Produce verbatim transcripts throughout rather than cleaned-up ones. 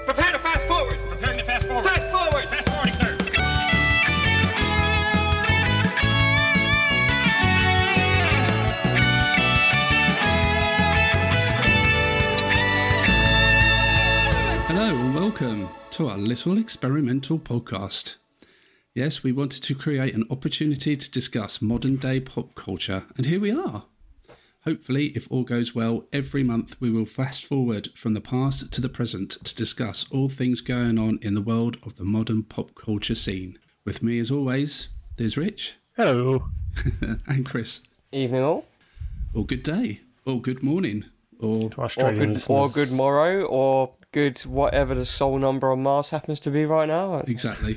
Prepare to fast forward. Preparing to fast forward. Fast forward. Fast forwarding, sir. Hello and welcome to our little experimental podcast. Yes, we wanted to create an opportunity to discuss modern day pop culture, and here we are. Hopefully, if all goes well, every month we will fast forward from the past to the present to discuss all things going on in the world of the modern pop culture scene. With me as always, there's Rich. Hello. And Chris. Evening all. Or good day, or good morning, or... To Or Australian good, listeners. or good morrow, or good whatever the soul number on Mars happens to be right now. It's- Exactly.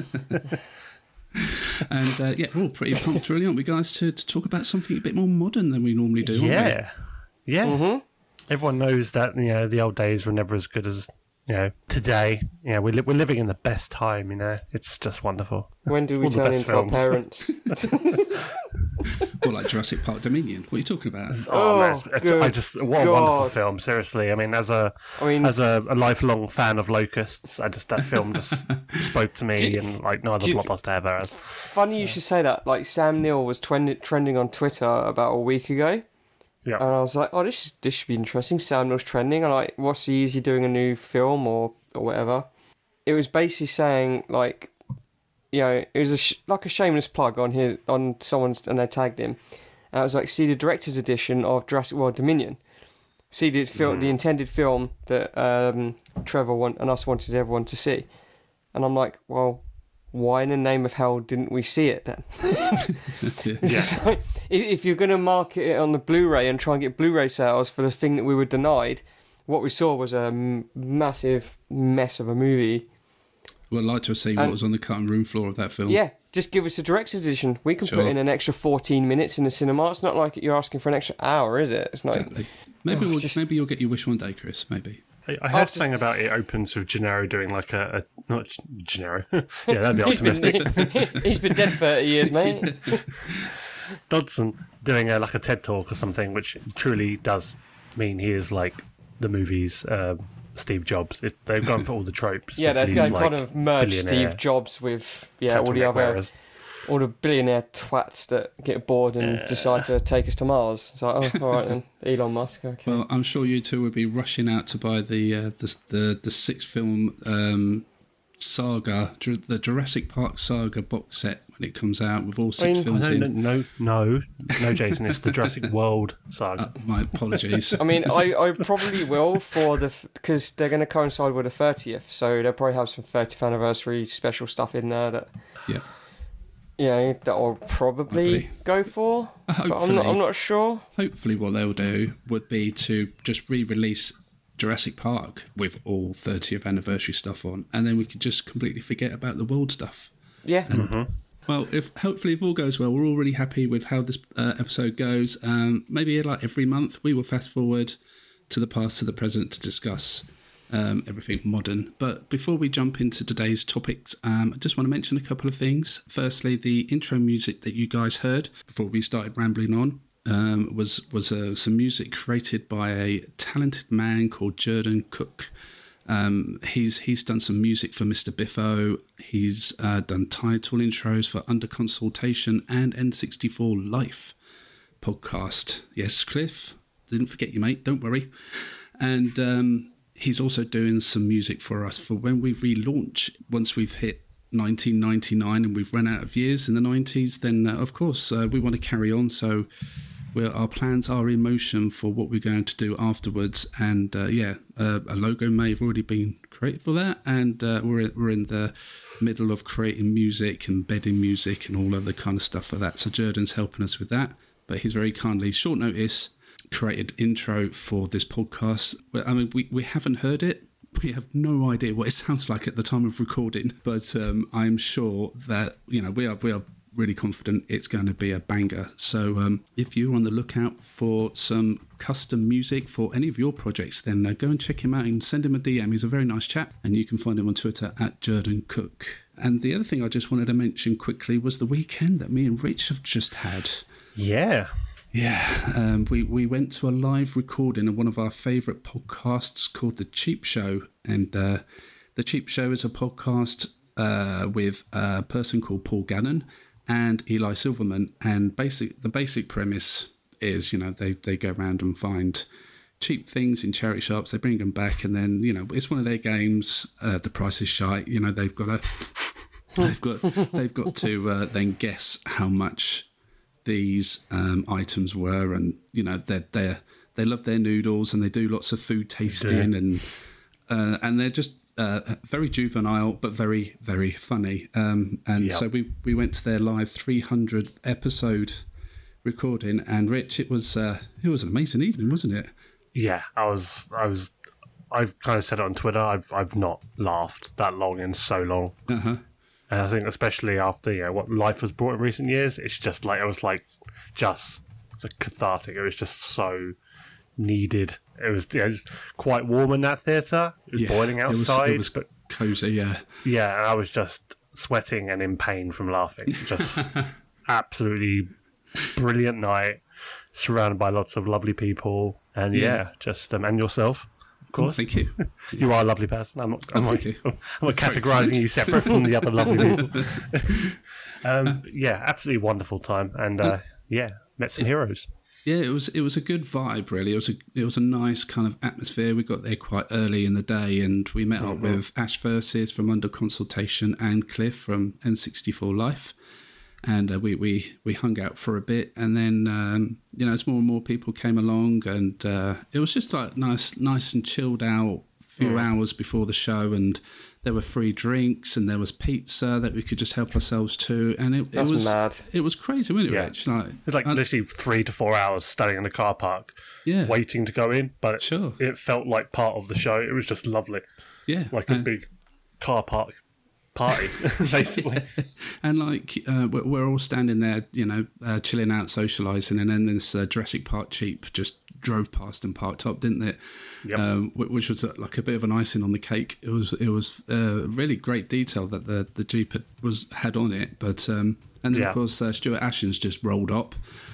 And uh, yeah, we're all pretty pumped, really, aren't we, guys, to, to talk about something a bit more modern than we normally do, aren't Yeah. Yeah. Mhm. Everyone knows that, you know, the old days were never as good as, you know, today. You know, we're, li- we're living in the best time, you know. It's just wonderful. When do we All the turn best into films. our parents? we? Or like Jurassic Park Dominion. What are you talking about? Oh, Oh, man, it's, it's, I good just what a wonderful God. film. Seriously, I mean, as a I mean, as a, a lifelong fan of Locusts, I just that film just spoke to me, Do- and like no other do- blockbuster ever has. funny you should say that. Like Sam Neill was trend- trending on Twitter about a week ago, Yeah, and I was like, "Oh, this this should be interesting." Sam Neill's trending. I'm like, "What's he? Is he doing a new film or or whatever?" It was basically saying like, you know, it was a sh- like a shameless plug on his on someone's, and they tagged him. And it was like, see the director's edition of Jurassic World Dominion. See the film, the intended film that um, Trevor want, and us wanted everyone to see. And I'm like, well, why in the name of hell didn't we see it then? It's just like, if, if you're going to market it on the Blu-ray and try and get Blu-ray sales for the thing that we were denied, what we saw was a m- massive mess of a movie. Well, I'd like to have seen what And- was on the cutting room floor of that film. Yeah, just give us a director's edition. We can Sure. put in an extra fourteen minutes in the cinema. It's not like you're asking for an extra hour, is it? It's not. Exactly. Maybe Oh, we'll, just- maybe you'll get your wish one day, Chris. Maybe. I, I heard just- something about it opens with Gennaro doing like a, a not G- Gennaro. Yeah, that'd be He's been, optimistic. he's been dead thirty years, mate. Dodson doing a, like a TED talk or something, which truly does mean he is like the movie's um, Steve Jobs. It, they've gone for all the tropes. Yeah, with they've, these, they've like, kind of merged billionaire Steve Jobs with yeah all the turtleneck other wearers. all the billionaire twats that get bored and decide to take us to Mars. It's like, oh, all right then, Elon Musk. Okay. Well, I'm sure you two would be rushing out to buy the uh, the, the the six film um, saga, Ju- the Jurassic Park saga box set when it comes out with all six I mean- Oh, films no, in. no, no, no, no, Jason. It's the Jurassic World saga. Uh, my apologies. I mean, I, I probably will for the because they're going to coincide with the thirtieth, so they'll probably have some thirtieth anniversary special stuff in there that Yeah. you know that I'll probably Hopefully. go for. But I'm not. Hopefully. I'm not sure. Hopefully, what they'll do would be to just re-release Jurassic Park with all thirtieth anniversary stuff on, and then we could just completely forget about the world stuff. Yeah. Well, if hopefully if all goes well, we're all really happy with how this uh, episode goes. Um, maybe like every month we will fast forward to the past to the present to discuss um, everything modern. But before we jump into today's topics, um, I just want to mention a couple of things. Firstly, the intro music that you guys heard before we started rambling on um, was was uh, some music created by a talented man called Jordan Cook. Um, he's he's done some music for Mister Biffo. He's uh, done title intros for Under Consultation and N sixty-four Life podcast. Yes, Cliff, didn't forget you, mate. Don't worry. And um, he's also doing some music for us for when we relaunch. Once we've hit nineteen ninety-nine and we've run out of years in the nineties, then uh, of course uh, we want to carry on. So. We're, our plans are in motion for what we're going to do afterwards, and uh, yeah, uh, a logo may have already been created for that, and uh, we're we're in the middle of creating music and bedding music and all of the kind of stuff for that. So Jordan's helping us with that, but he's very kindly, short notice, created intro for this podcast. Well, I mean, we we haven't heard it. We have no idea what it sounds like at the time of recording, but um, I'm sure that you know we are we are. really confident it's going to be a banger. So um, if you're on the lookout for some custom music for any of your projects, then uh, go and check him out and send him a D M. He's a very nice chap, and you can find him on Twitter at Jordan Cook. And the other thing I just wanted to mention quickly was the weekend that me and Rich have just had. Yeah. Yeah, um, we, we went to a live recording of one of our favourite podcasts called The Cheap Show. And uh, The Cheap Show is a podcast uh, with a person called Paul Gannon and Eli Silverman. And basic the basic premise is, you know, they, they go around and find cheap things in charity shops. They bring them back, and then, you know, it's one of their games. Uh, the price is shite. You know, they've got to they've got they've got to uh, then guess how much these um, items were, and you know they they they love their noodles, and they do lots of food tasting, and uh, and they're just uh, very juvenile but very very funny. Um, and Yep. so we we went to their live three hundredth episode recording, and Rich, it was uh, it was an amazing evening, wasn't it? Yeah, I was, I was, I've kind of said it on Twitter. I've, I've not laughed that long in so long, Uh huh. and I think especially after, you know, what life has brought in recent years, it's just like, it was like just cathartic. It was just so needed. It was, yeah, it was quite warm in that theatre. It was Yeah, boiling it was- outside, it was but cozy, yeah. yeah, and I was just sweating and in pain from laughing. Just absolutely brilliant night, surrounded by lots of lovely people, and yeah, Yeah. just um, and yourself, of Oh, course. thank you. You are a lovely person. I'm not. I'm Oh, not, thank you. I'm not Very categorising kind. you separate from the other lovely people. um, yeah, absolutely wonderful time, and uh, yeah, met some heroes. Yeah, it was it was a good vibe, really. It was a it was a nice kind of atmosphere. We got there quite early in the day, and we met up with Ash Verses from Under Consultation and Cliff from N sixty-four Life, and uh, we, we we hung out for a bit, and then um, you know, as more and more people came along, and uh, it was just like nice nice and chilled out. Few hours before the show, and there were free drinks, and there was pizza that we could just help ourselves to, and it, it That's was mad. it was crazy, wasn't it, Yeah. Rich? Like, It was like I- literally three to four hours standing in the car park, yeah, waiting to go in, but it, Sure. it felt like part of the show. It was just lovely, yeah, like a and- big car park party, basically. And like uh, we're, we're all standing there, you know, uh, chilling out, socialising, and then this uh, Jurassic Park Jeep just drove past and parked up, didn't it? Yep. Um, wh- which was uh, like a bit of an icing on the cake. It was it was uh, really great detail that the the Jeep had, was had on it, but um, and then Yeah. of course uh, Stuart Ashens just rolled up.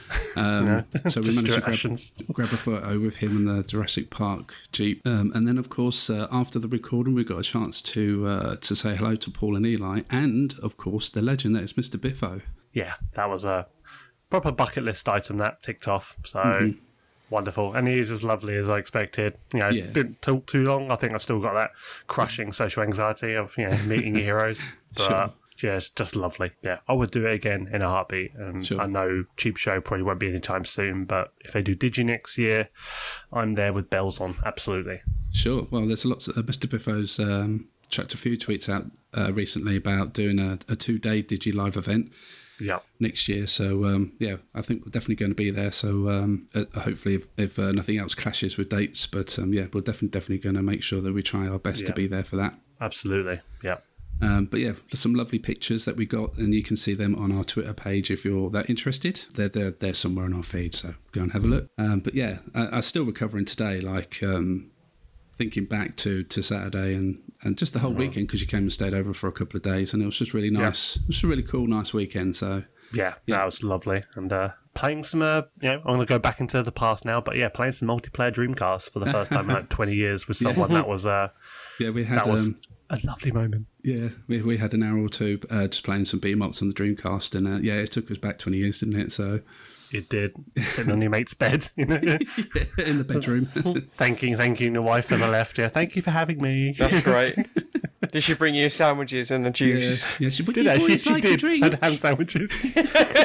Um, So we Just managed to Stuart grab, Ashens. grab a photo with him and the Jurassic Park Jeep. Um, and then, of course, uh, after the recording, we got a chance to uh, to say hello to Paul and Eli, and of course, the legend that is Mister Biffo. Yeah, that was a proper bucket list item that ticked off. So Mm-hmm. wonderful, and he's as lovely as I expected. You know, Yeah. didn't talk too long. I think I've still got that crushing social anxiety of, you know, meeting your heroes. But Sure. yeah, it's just lovely. Yeah, I would do it again in a heartbeat. And Sure. I know Cheap Show probably won't be anytime soon, but if they do Digi next year, I'm there with bells on. Absolutely. Sure. Well, there's lots of uh, Mister Biffo's um, chucked a few tweets out uh, recently about doing a, a two-day Digi Live event Yeah. next year. So, um, yeah, I think we're definitely going to be there. So, um, uh, hopefully, if, if uh, nothing else clashes with dates, but um, yeah, we're definitely definitely going to make sure that we try our best to Yeah. be there for that. Absolutely. Yeah. Um, but yeah, there's some lovely pictures that we got, and you can see them on our Twitter page if you're that interested. They're they're, they're somewhere on our feed, so go and have a look. Um, but yeah, I, I'm still recovering today, like um, thinking back to, to Saturday and, and just the whole weekend, because you came and stayed over for a couple of days, and it was just really nice. It was a really cool, nice weekend. So Yeah, that was lovely. And uh, playing some, uh, you know, I'm going to go back into the past now, but yeah, playing some multiplayer Dreamcast for the first time in like twenty years with someone that was, uh, yeah, we had that was um, a lovely moment. yeah, we we had an hour or two uh, just playing some beat 'em ups on the Dreamcast, and uh, yeah, it took us back twenty years, didn't it? So It did. Sitting on your mate's bed, you know, in the bedroom. thanking, thanking the wife on the left. Yeah, thank you for having me. That's great. Did she bring you sandwiches and the yeah, juice? yeah. She, what do Did you actually, boys she like to did. drink? Had ham sandwiches.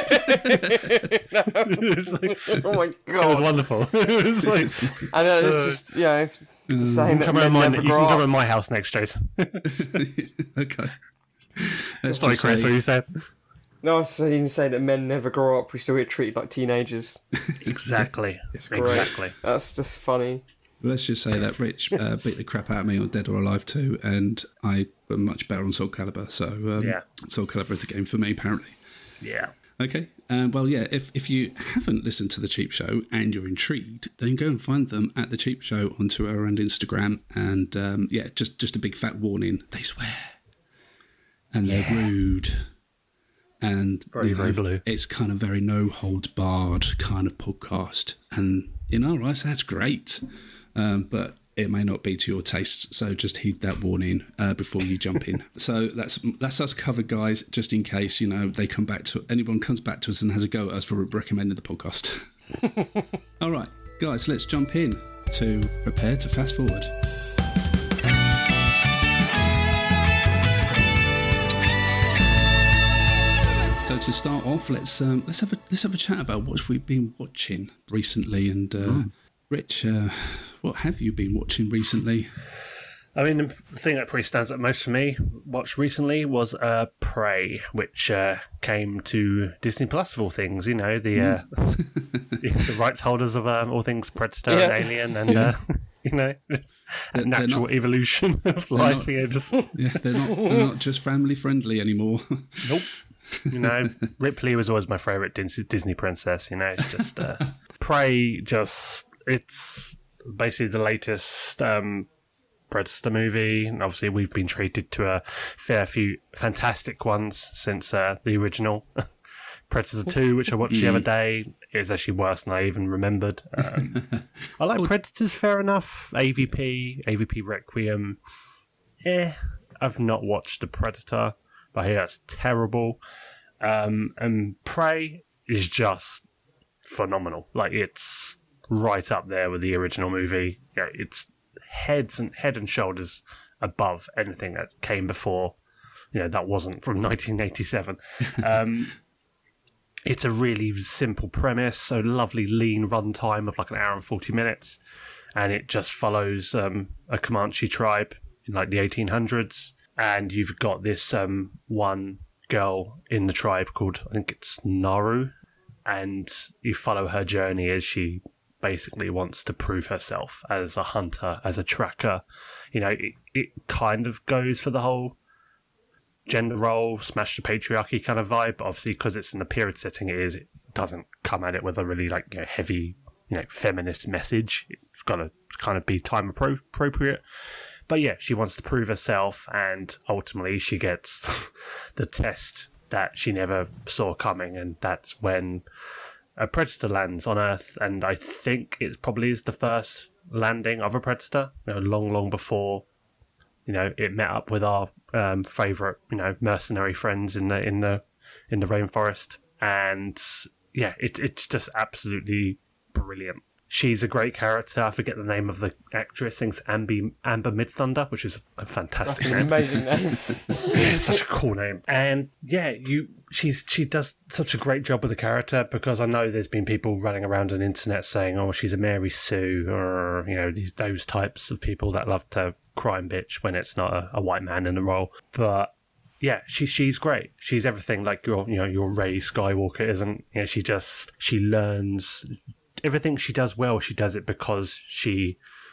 It was like- Oh my it was god! wonderful. It was like, And then it's just, you know, saying that come men around my, never you grow can come up. around my house next, Jason. Okay. Let's Sorry, just Chris, say- what you said? No, I was saying say that men never grow up. We still get treated like teenagers. Exactly. Great. Exactly. That's just funny. Let's just say that Rich uh, beat the crap out of me on Dead or Alive two, and I were much better on Soul Calibur. So um, Yeah. Soul Calibur is the game for me, apparently. Yeah. Okay. Um, well, yeah, if, if you haven't listened to The Cheap Show and you're intrigued, then go and find them at The Cheap Show on Twitter and Instagram. And um, yeah, just, just a big fat warning. They swear. And they're rude. and Very, you know, very blue. it's kind of very no holds barred kind of podcast, and in our eyes that's great, um, but it may not be to your tastes, so just heed that warning uh, before you jump in. So that's that's us covered, guys, just in case, you know, they come back to anyone comes back to us and has a go at us for recommending the podcast. All right, guys, let's jump in to prepare to fast forward. So to start off, let's um, let's have a let's have a chat about what we've been watching recently. And uh, mm. Rich, uh, what have you been watching recently? I mean, the thing that probably stands out most for me, watched recently, was uh, Prey, which uh, came to Disney Plus of all things. You know, the uh, the rights holders of um, all things Predator Yeah. and Alien, and uh, you know, They're- natural they're not- evolution of life. not- You know, just Yeah, they're not they're not just family friendly anymore. nope. You know, Ripley was always my favourite Dis- Disney princess. You know, it's just uh, Prey. Just it's basically the latest um, Predator movie, and obviously we've been treated to a fair few fantastic ones since uh, the original Predator two, which I watched the other day. It was actually worse than I even remembered. Um, I like Predators, fair enough. A V P, A V P Requiem. Eh, I've not watched the Predator. I hear that's terrible. Um, and Prey is just phenomenal. Like, it's right up there with the original movie. Yeah, it's heads and head and shoulders above anything that came before. You know, that wasn't from nineteen eighty-seven. Um, it's a really simple premise, so lovely lean runtime of like an hour and forty minutes, and it just follows um, a Comanche tribe in like the eighteen hundreds. And you've got this um, one girl in the tribe called, I think it's Naru, and you follow her journey as she basically wants to prove herself as a hunter, as a tracker. You know, it, it kind of goes for the whole gender role, smash the patriarchy kind of vibe, but obviously because it's in the period setting it is, it doesn't come at it with a really like, you know, heavy, you know, feminist message. It's got to kind of be time appro- appropriate. But yeah, she wants to prove herself, and ultimately she gets the test that she never saw coming, and that's when a predator lands on Earth, and I think it probably is the first landing of a predator, you know, long, long before, you know, it met up with our um, favourite, you know, mercenary friends in the in the in the rainforest, and yeah, it it's just absolutely brilliant. She's a great character. I forget the name of the actress. I think it's Amber, Amber Midthunder, which is a fantastic That's an name. amazing name. Yeah, it's such a cool name. And yeah, you she's she does such a great job with the character, because I know there's been people running around on the internet saying, oh, she's a Mary Sue, or, you know, these, those types of people that love to crime bitch when it's not a, a white man in the role. But yeah, she she's great. She's everything like your, you know, your Rey Skywalker isn't. You know, she just she learns. Everything she does well, she does it because she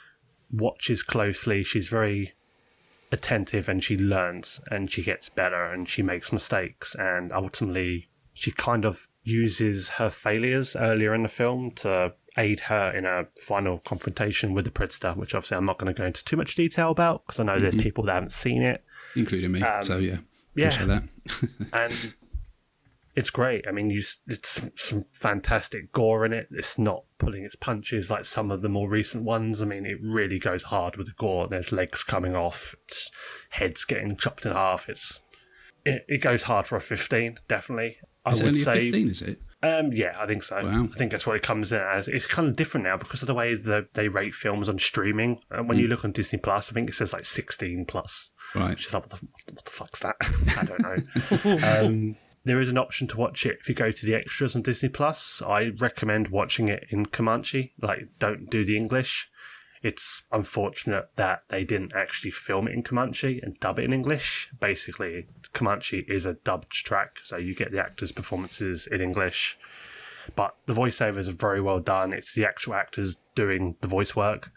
watches closely. She's very attentive, and she learns, and she gets better, and she makes mistakes, and ultimately she kind of uses her failures earlier in the film to aid her in a final confrontation with the Predator, which obviously I'm not going to go into too much detail about, because I know mm-hmm. there's people that haven't seen it. Including me, um, so yeah. Yeah. Appreciate that. And it's great. I mean, you, it's some fantastic gore in it. It's not pulling its punches like some of the more recent ones. I mean, it really goes hard with the gore. There's legs coming off, it's heads getting chopped in half. It's it, it goes hard for a fifteen, definitely. I is it would only say a fifteen, is it? Um, yeah, I think so. Wow. I think that's what it comes in as. It's kind of different now because of the way that they rate films on streaming. And when mm. you look on Disney Plus, I think it says like sixteen plus. Right. Which is like, what the, what the fuck's that? I don't know. um, there is an option to watch it if you go to the extras on Disney Plus. I recommend watching it in Comanche. Like, don't do the English. It's unfortunate that they didn't actually film it in Comanche and dub it in English. Basically, Comanche is a dubbed track, so you get the actors' performances in English. But the voiceovers are very well done. It's the actual actors doing the voice work.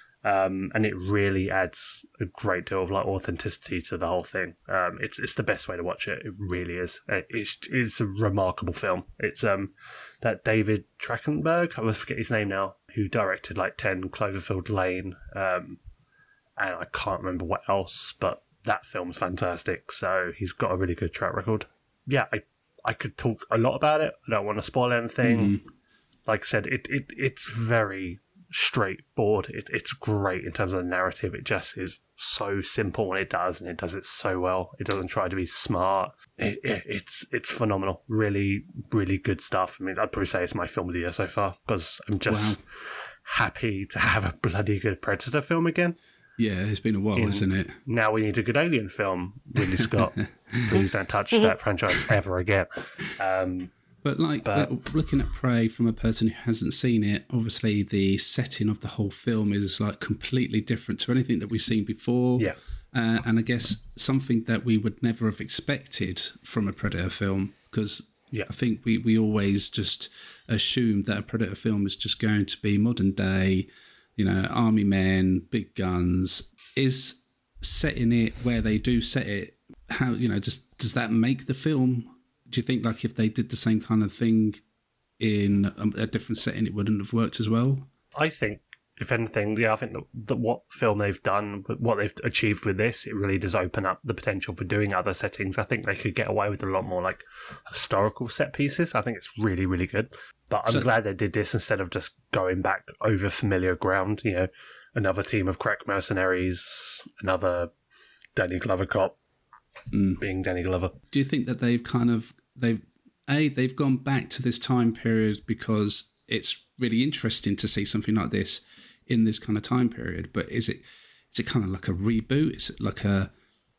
Um, and it really adds a great deal of like authenticity to the whole thing. Um, it's it's the best way to watch it. It really is. It's it's a remarkable film. It's um that David Trachtenberg, I always forget his name now, who directed like ten Cloverfield Lane, um, and I can't remember what else, but that film's fantastic. So he's got a really good track record. Yeah, I I could talk a lot about it. I don't want to spoil anything. Mm. Like I said, it, it it's very straightforward. It, it's great in terms of the narrative. It just is so simple when it does, and it does it so well. It doesn't try to be smart. It, it, it's it's phenomenal. Really, really good stuff. I mean, I'd probably say it's my film of the year so far because I'm just wow. happy to have a bloody good Predator film again. Yeah, it's been a while, in, isn't it? Now we need a good Alien film. Ridley Scott, please don't touch that franchise ever again. Um, but like but, looking at Prey from a person who hasn't seen it, obviously the setting of the whole film is like completely different to anything that we've seen before. Yeah, uh, and I guess something that we would never have expected from a Predator film, because yeah. I think we we always just assumed that a Predator film is just going to be modern day. You know, army men, big guns. Is setting it where they do set it, how, you know, just does that make the film? Do you think, like, if they did the same kind of thing in a, a different setting, it wouldn't have worked as well? I think, if anything, yeah, I think that, that what film they've done, what they've achieved with this, it really does open up the potential for doing other settings. I think they could get away with a lot more, like, historical set pieces. I think it's really, really good. But I'm so, glad they did this instead of just going back over familiar ground. You know, another team of crack mercenaries, another Danny Glover cop mm. being Danny Glover. Do you think that they've kind of, they've, A, they've gone back to this time period because it's really interesting to see something like this in this kind of time period, but is it is it kind of like a reboot? Is it like a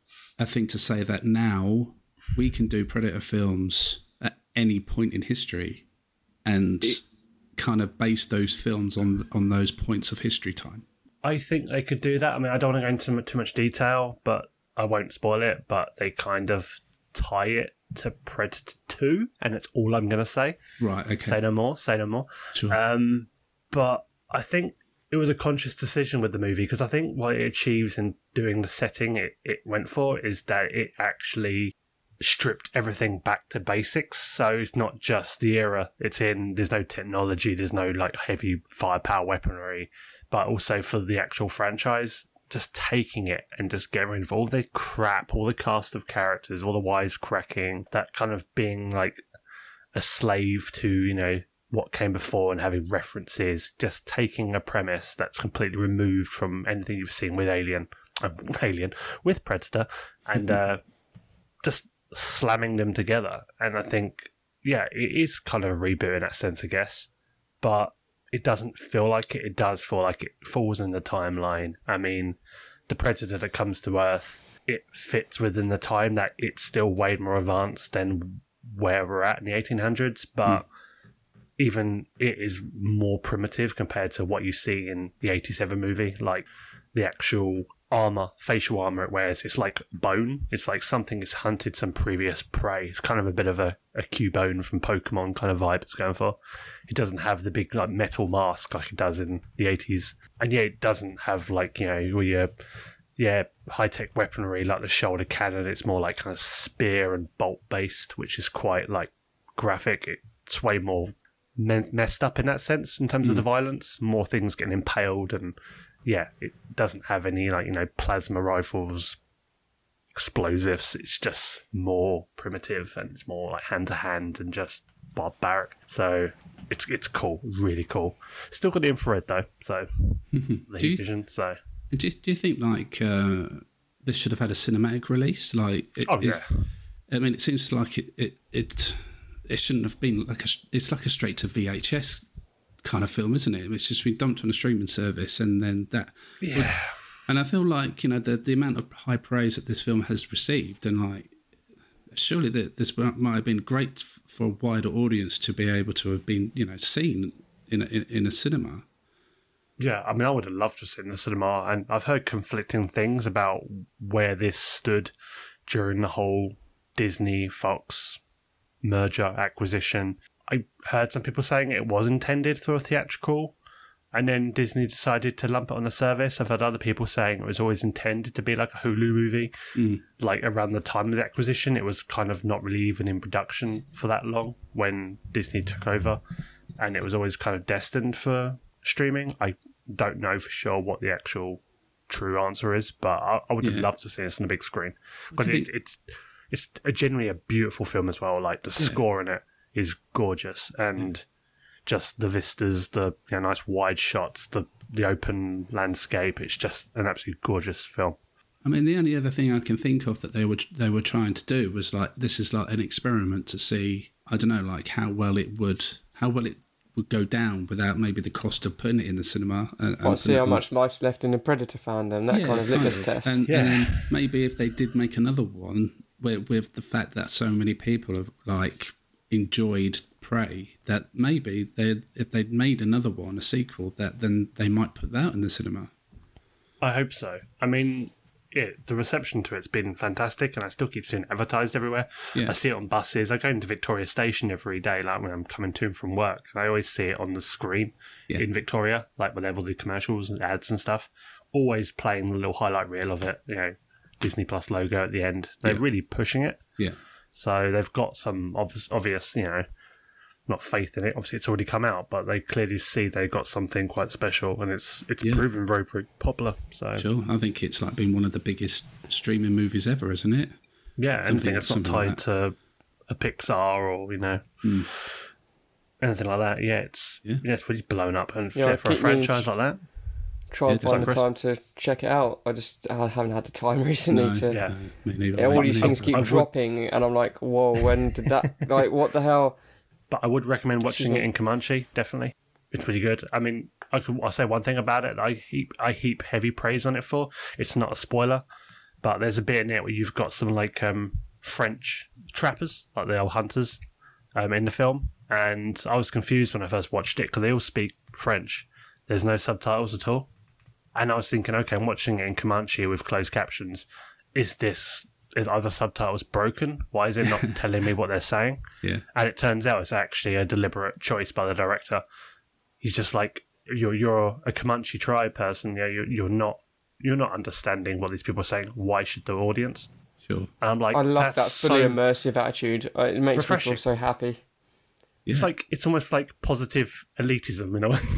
a thing to say that now we can do Predator films at any point in history and it, kind of base those films on on those points of history time? I think they could do that. I mean, I don't want to go into too much detail, but I won't spoil it, but they kind of tie it to Predator two, and it's all I'm going to say. Right, okay. Say no more, say no more. Sure. Um, but I think it was a conscious decision with the movie, because I think what it achieves in doing the setting it, it went for is that it actually stripped everything back to basics. So it's not just the era it's in. There's no technology. There's no like heavy firepower weaponry. But also for the actual franchise, just taking it and just getting rid of all the crap, all the cast of characters, all the wisecracking, that kind of being like a slave to, you know, what came before and having references, just taking a premise that's completely removed from anything you've seen with Alien, uh, Alien, with Predator, and uh, just slamming them together. And I think, yeah, it is kind of a reboot in that sense, I guess, but it doesn't feel like it. It does feel like it falls in the timeline. I mean, the Predator that comes to Earth, it fits within the time that it's still way more advanced than where we're at in the eighteen hundreds, but mm. even it is more primitive compared to what you see in the eighty-seven movie. Like the actual armor, facial armor it wears, it's like bone. It's like something has hunted some previous prey. It's kind of a bit of a, a Cubone from Pokemon kind of vibe it's going for. It doesn't have the big like metal mask like it does in the eighties. And yeah, it doesn't have like, you know, your yeah, high-tech weaponry like the shoulder cannon. It's more like kind of spear and bolt based, which is quite like graphic. It's way more messed up in that sense in terms mm. of the violence. More things getting impaled, and yeah, it doesn't have any like, you know, plasma rifles, explosives. It's just more primitive, and it's more like hand to hand and just barbaric. So it's it's cool, really cool. Still got the infrared though, so the heat vision. So do you, do you think like uh, this should have had a cinematic release? Like, it, oh yeah. I mean, it seems like it it it, it shouldn't have been like a. It's like a straight to V H S kind of film, isn't it? It's just been dumped on a streaming service, and then that. Yeah. Would, and I feel like, you know, the the amount of high praise that this film has received, and like, surely that this might have been great for a wider audience to be able to have been, you know, seen in a, in, in a cinema. Yeah, I mean, I would have loved to sit in the cinema, and I've heard conflicting things about where this stood during the whole Disney Fox merger acquisition. I heard some people saying it was intended for a theatrical, and then Disney decided to lump it on the service. I've heard other people saying it was always intended to be like a Hulu movie. Mm. Like around the time of the acquisition, it was kind of not really even in production for that long when Disney took over, and it was always kind of destined for streaming. I don't know for sure what the actual true answer is, but I, I would have yeah. loved to see this on the big screen because it, it's it's a genuinely a beautiful film as well. Like the Yeah. score in it is gorgeous, and just the vistas, the you know, nice wide shots, the the open landscape. It's just an absolutely gorgeous film. I mean, the only other thing I can think of that they were they were trying to do was like this is like an experiment to see, I don't know, like how well it would how well it would go down without maybe the cost of putting it in the cinema. And, Well, and see how putting it much life's left in the Predator fandom, that Yeah, kind of kind litmus of. test. And, Yeah. and then maybe if they did make another one with, with the fact that so many people have like enjoyed Prey, that maybe they if they'd made another one, a sequel, that then they might put that in the cinema. I hope so. I mean, it, the reception to it's been fantastic, and I still keep seeing it advertised everywhere. Yeah. I see it on buses. I go into Victoria Station every day, like when I'm coming to and from work, and I always see it on the screen Yeah. in Victoria, like whenever the commercials and ads and stuff. Always playing the little highlight reel of it, you know, Disney Plus logo at the end. They're Yeah. really pushing it. Yeah. So they've got some obvious, obvious, you know, not faith in it. Obviously, it's already come out, but they clearly see they got something quite special, and it's it's Yeah. proven very, very popular. So Sure. I think it's like been one of the biggest streaming movies ever, isn't it? yeah, anything that's not something like tied to a Pixar or you know anything like that. Yeah, it's Yeah. yeah, it's really blown up, and Yeah, yeah, for a keep me- franchise like that, Try and Yeah, find the definitely. time to check it out. I just I haven't had the time recently No. to. yeah. No, me neither. Yeah, all mate. these Me things neither. keep I would- dropping, and I'm like, whoa, when did that? Like, what the hell? But I would recommend watching me. it in Comanche. Definitely, it's really good. I mean, I could I'll say one thing about it. That I heap I heap heavy praise on it for. It's not a spoiler, but there's a bit in it where you've got some like um, French trappers, like the old hunters, um, in the film, and I was confused when I first watched it because they all speak French. There's no subtitles at all, and I was thinking, okay, I'm watching it in Comanche with closed captions. Is this is are the subtitles broken? Why is it not telling me what they're saying? Yeah. And it turns out it's actually a deliberate choice by the director. He's just like, you're you're a Comanche tribe person. Yeah, you're you're not you're not understanding what these people are saying. Why should the audience? Sure. And I'm like, I love that's that fully so, immersive attitude. Uh, It makes refreshing. me feel so happy. Yeah. It's like it's almost like positive elitism, you know.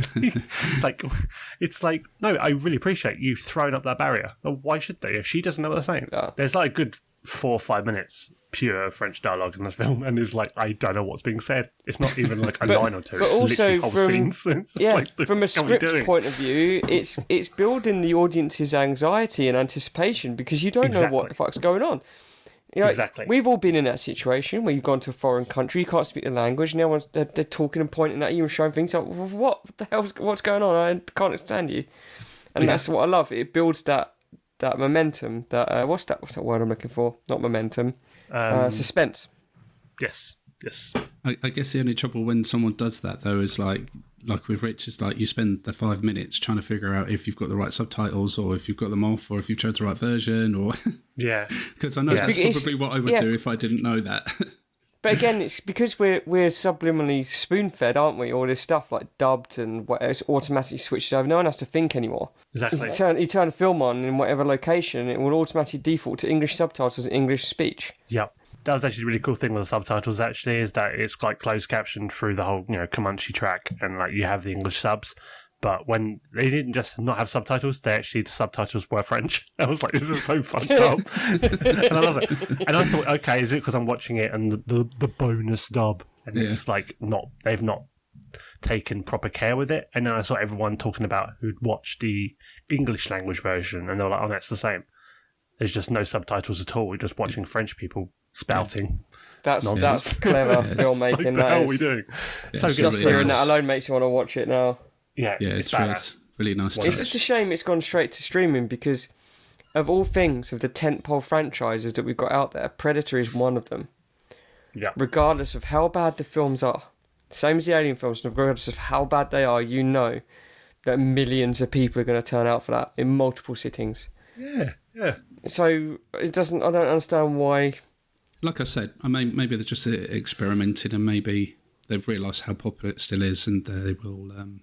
It's like it's like no, I really appreciate you throwing up that barrier. Well, why should they? If she doesn't know what they're saying, Yeah. there's like a good four or five minutes of pure French dialogue in this film, and it's like I don't know what's being said. It's not even like a But- line or two. but It's also literally whole from- scenes. It's just Yeah, like, from a what are we script doing? point of view, it's it's building the audience's anxiety and anticipation because you don't know what Exactly. the fuck's going on. You know, Exactly. We've all been in that situation where you've gone to a foreign country, you can't speak the language, and everyone's they're, they're talking and pointing at you and showing things. Like, what the hell's what's going on? I can't understand you. And Yeah. that's what I love. It builds that that momentum. That uh, what's that? What's that word I'm looking for? Not momentum. Um, uh, suspense. yes, yes. I, I guess the only trouble when someone does that though is like like with Rich is like you spend the five minutes trying to figure out if you've got the right subtitles or if you've got them off or if you've chose the right version or Yeah, because I know Yeah. that's Because- probably what I would yeah. do if I didn't know that. But again, it's because we're we're subliminally spoon fed, aren't we? All this stuff like dubbed and what it's automatically switched over. No one has to think anymore. exactly. You turn you turn a film on in whatever location, it will automatically default to English subtitles and English speech. Yep. That was actually a really cool thing with the subtitles. Actually, is that it's like closed captioned through the whole, you know, Comanche track, and like you have the English subs. But when they didn't just not have subtitles, they actually the subtitles were French. I was like, this is so fucked up, and I love it. And I thought, okay, is it because I'm watching it and the the, the bonus dub, and Yeah. it's like not they've not taken proper care with it. And then I saw everyone talking about who'd watched the English language version, and they were like, oh, that's the same. There's just no subtitles at all. We're just watching French people spouting. That's Nonsense. that's clever Yeah. filmmaking. Like, the that hell is. are we doing? Yeah, so it's good. Just really hearing nice. that alone makes you want to watch it now. Yeah, Yeah, it's it's really, badass. really nice. It's It's touch. just a shame it's gone straight to streaming because, of all things, of the tentpole franchises that we've got out there, Predator is one of them. Yeah. Regardless of how bad the films are, same as the Alien films, regardless of how bad they are, you know that millions of people are going to turn out for that in multiple sittings. Yeah, yeah. So it doesn't. I don't understand why. Like I said, I mean, maybe they're just experimenting and maybe they've realised how popular it still is, and they will. Um,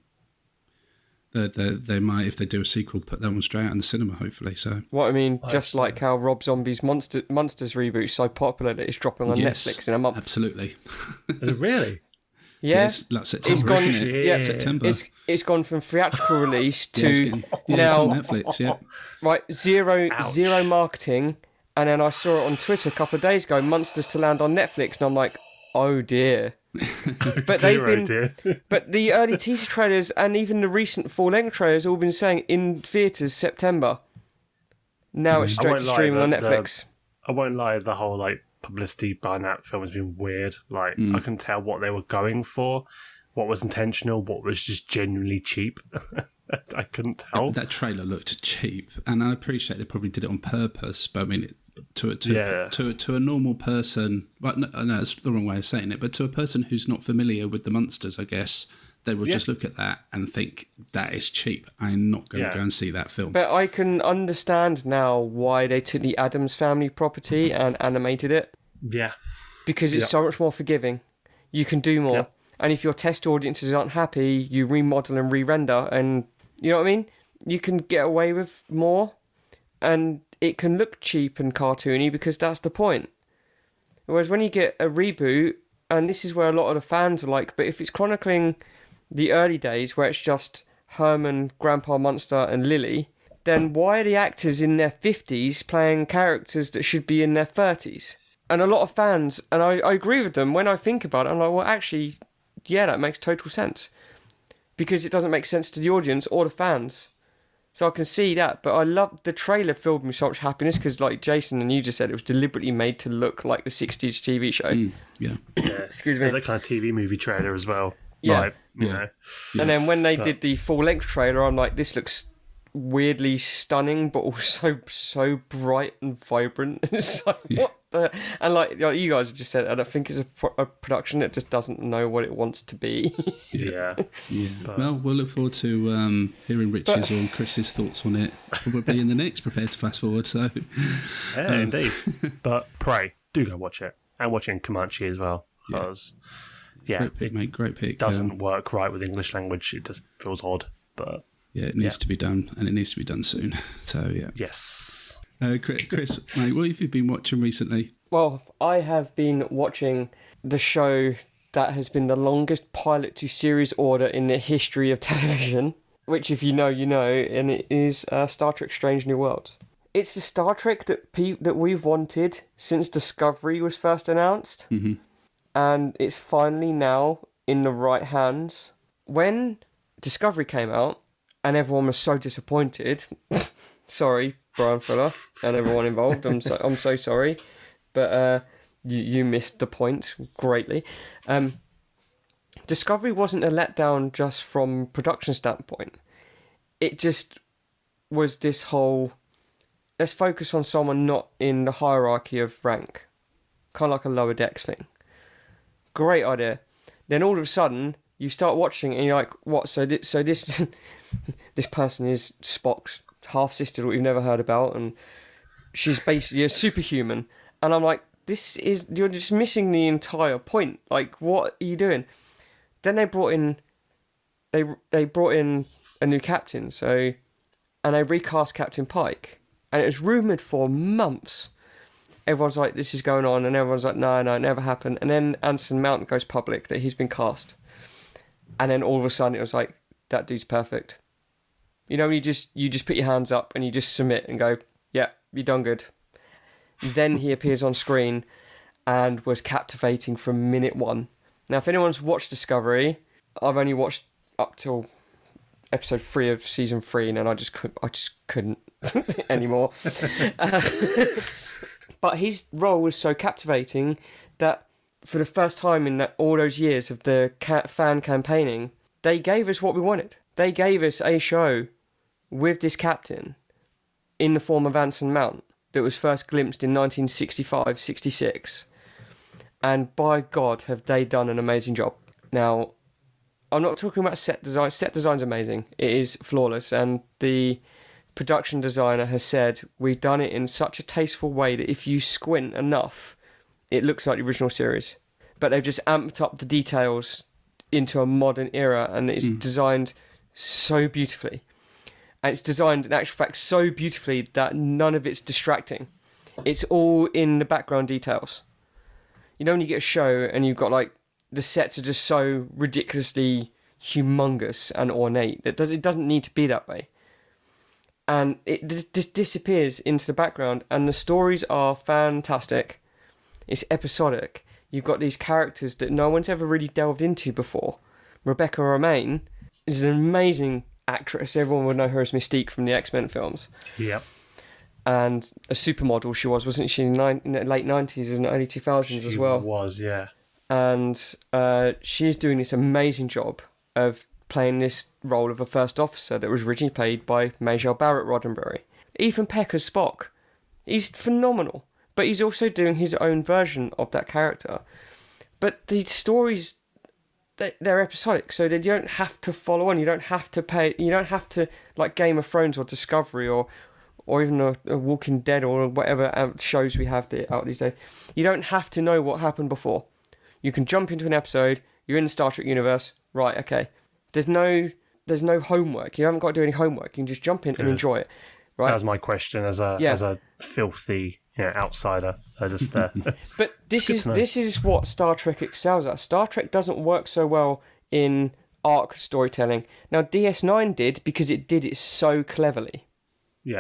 they, they, they might, if they do a sequel, put that one straight out in the cinema. Hopefully, so What I mean, I just see. like how Rob Zombie's Monster Monsters reboot is so popular that it's dropping on Yes, Netflix in a month. absolutely. Is it really? Yeah, It's like September, gone- isn't it? yeah, September. it's it's gone from theatrical release Yeah, it's to getting- yeah, now it's on Netflix. Yeah, right zero Ouch. zero marketing And then I saw it on Twitter a couple of days ago, Monsters to land on Netflix, and I'm like, oh dear. But they've Dear, oh been, dear. but the early teaser trailers and even the recent full-length trailers all been saying in theatres September. Now it's I straight won't to lie, streaming on the- Netflix. I won't lie, the whole like publicity behind that film has been weird. Like I can tell what they were going for, what was intentional, what was just genuinely cheap. I couldn't tell. That trailer looked cheap, and I appreciate they probably did it on purpose. But I mean, it, to a, to, Yeah. to to a normal person, well, no, no, that's the wrong way of saying it. But to a person who's not familiar with the monsters, I guess they will Yeah. just look at that and think that is cheap. I'm not going Yeah. to go and see that film. But I can understand now why they took the Addams Family property and animated it, Yeah. because it's Yep. so much more forgiving. You can do more. Yep. And if your test audiences aren't happy, you remodel and re-render, and you know what I mean? You can get away with more, and it can look cheap and cartoony because that's the point. Whereas when you get a reboot, and this is where a lot of the fans are like, but if it's chronicling the early days where it's just Herman, Grandpa Monster, and Lily, then why are the actors in their fifties playing characters that should be in their thirties? And a lot of fans, and I, I agree with them, when I think about it, I'm like, well, actually, yeah, that makes total sense. Because it doesn't make sense to the audience or the fans. So I can see that, but I love the trailer filled me with so much happiness because, like Jason and you just said, it was deliberately made to look like the sixties T V show. Mm, yeah, Yeah. Excuse me. It's that kind of T V movie trailer as well. Yeah. Like, you Yeah. know. And then when they But- did the full length trailer, I'm like, this looks weirdly stunning, but also so bright and vibrant. It's like, Yeah. what the? And like, like you guys just said, I don't think it's a, pro- a production that just doesn't know what it wants to be. Yeah. yeah. But- Well, we'll look forward to um, hearing Rich's or Chris's thoughts on it. Probably in the next Prepare to Fast Forward. So Yeah, indeed. But Prey, do go watch it. And watch it in Comanche as well. Yeah. Because, yeah, great pick, it mate. Great pick. doesn't Um, work right with English language. It just feels odd. But, yeah, it needs Yeah. to be done, and it needs to be done soon. So yeah. yes. Uh, Chris, Chris, mate, what have you been watching recently? Well, I have been watching the show that has been the longest pilot to series order in the history of television, which, if you know, you know, and it is uh, Star Trek: Strange New Worlds. It's the Star Trek that pe- that we've wanted since Discovery was first announced, Mhm. and it's finally now in the right hands. When Discovery came out, and everyone was so disappointed. Sorry, Brian Fuller and everyone involved. I'm so I'm so sorry. But uh, you you missed the point greatly. Um, Discovery wasn't a letdown just from production standpoint. It just was this whole, let's focus on someone not in the hierarchy of rank, kind of like a Lower Decks thing. Great idea. Then all of a sudden you start watching and you're like, what? So this, so this this person is Spock's half sister that we've never heard about, and she's basically a superhuman. And I'm like, this is, you're just missing the entire point. Like, what are you doing? Then they brought in, they they brought in a new captain. So, and they recast Captain Pike, and it was rumored for months. Everyone's like, this is going on, and everyone's like, no, no, it never happened. And then Anson Mount goes public that he's been cast, and then all of a sudden it was like, that dude's perfect. You know, when you just you just put your hands up and you just submit and go, yeah, you've done good. Then he appears on screen and was captivating from minute one. Now, if anyone's watched Discovery, I've only watched up till episode three of season three, and then I just couldn't, I just couldn't anymore. Uh, but his role was so captivating that for the first time in that, all those years of the ca- fan campaigning, they gave us what we wanted. They gave us a show with this captain in the form of Anson Mount that was first glimpsed in nineteen sixty-five sixty-six. And by God, have they done an amazing job. Now, I'm not talking about set design. Set design's amazing. It is flawless. And the production designer has said, we've done it in such a tasteful way that if you squint enough, it looks like the original series. But they've just amped up the details into a modern era, and it's mm. designed so beautifully. And it's designed, in actual fact, so beautifully that none of it's distracting. It's all in the background details. You know, when you get a show and you've got, like, the sets are just so ridiculously humongous and ornate, it, does, it doesn't need to be that way. and it d- just disappears into the background. And the stories are fantastic. It's episodic. You've got these characters that no one's ever really delved into before. Rebecca Romijn is an amazing actress. Everyone would know her as Mystique from the X-Men films. Yep. And a supermodel she was, wasn't she, in, nine, in the late nineties and early two thousands She as well? was, yeah. And uh, she's doing this amazing job of playing this role of a first officer that was originally played by Majel Barrett Roddenberry. Ethan Peck as Spock. He's phenomenal, but he's also doing his own version of that character. But the stories, they're episodic, so that you don't have to follow on. You don't have to pay. You don't have to, like Game of Thrones or Discovery or or even a, a Walking Dead or whatever shows we have out these days. You don't have to know what happened before. You can jump into an episode. You're in the Star Trek universe, right? Okay. There's no there's no homework. You haven't got to do any homework. You can just jump in and enjoy it, right? That was my question as a Yeah. as a filthy you know, outsider. I just uh, But this Good is to know. this is what Star Trek excels at. Star Trek doesn't work so well in arc storytelling. Now D S nine did because it did it so cleverly. yeah.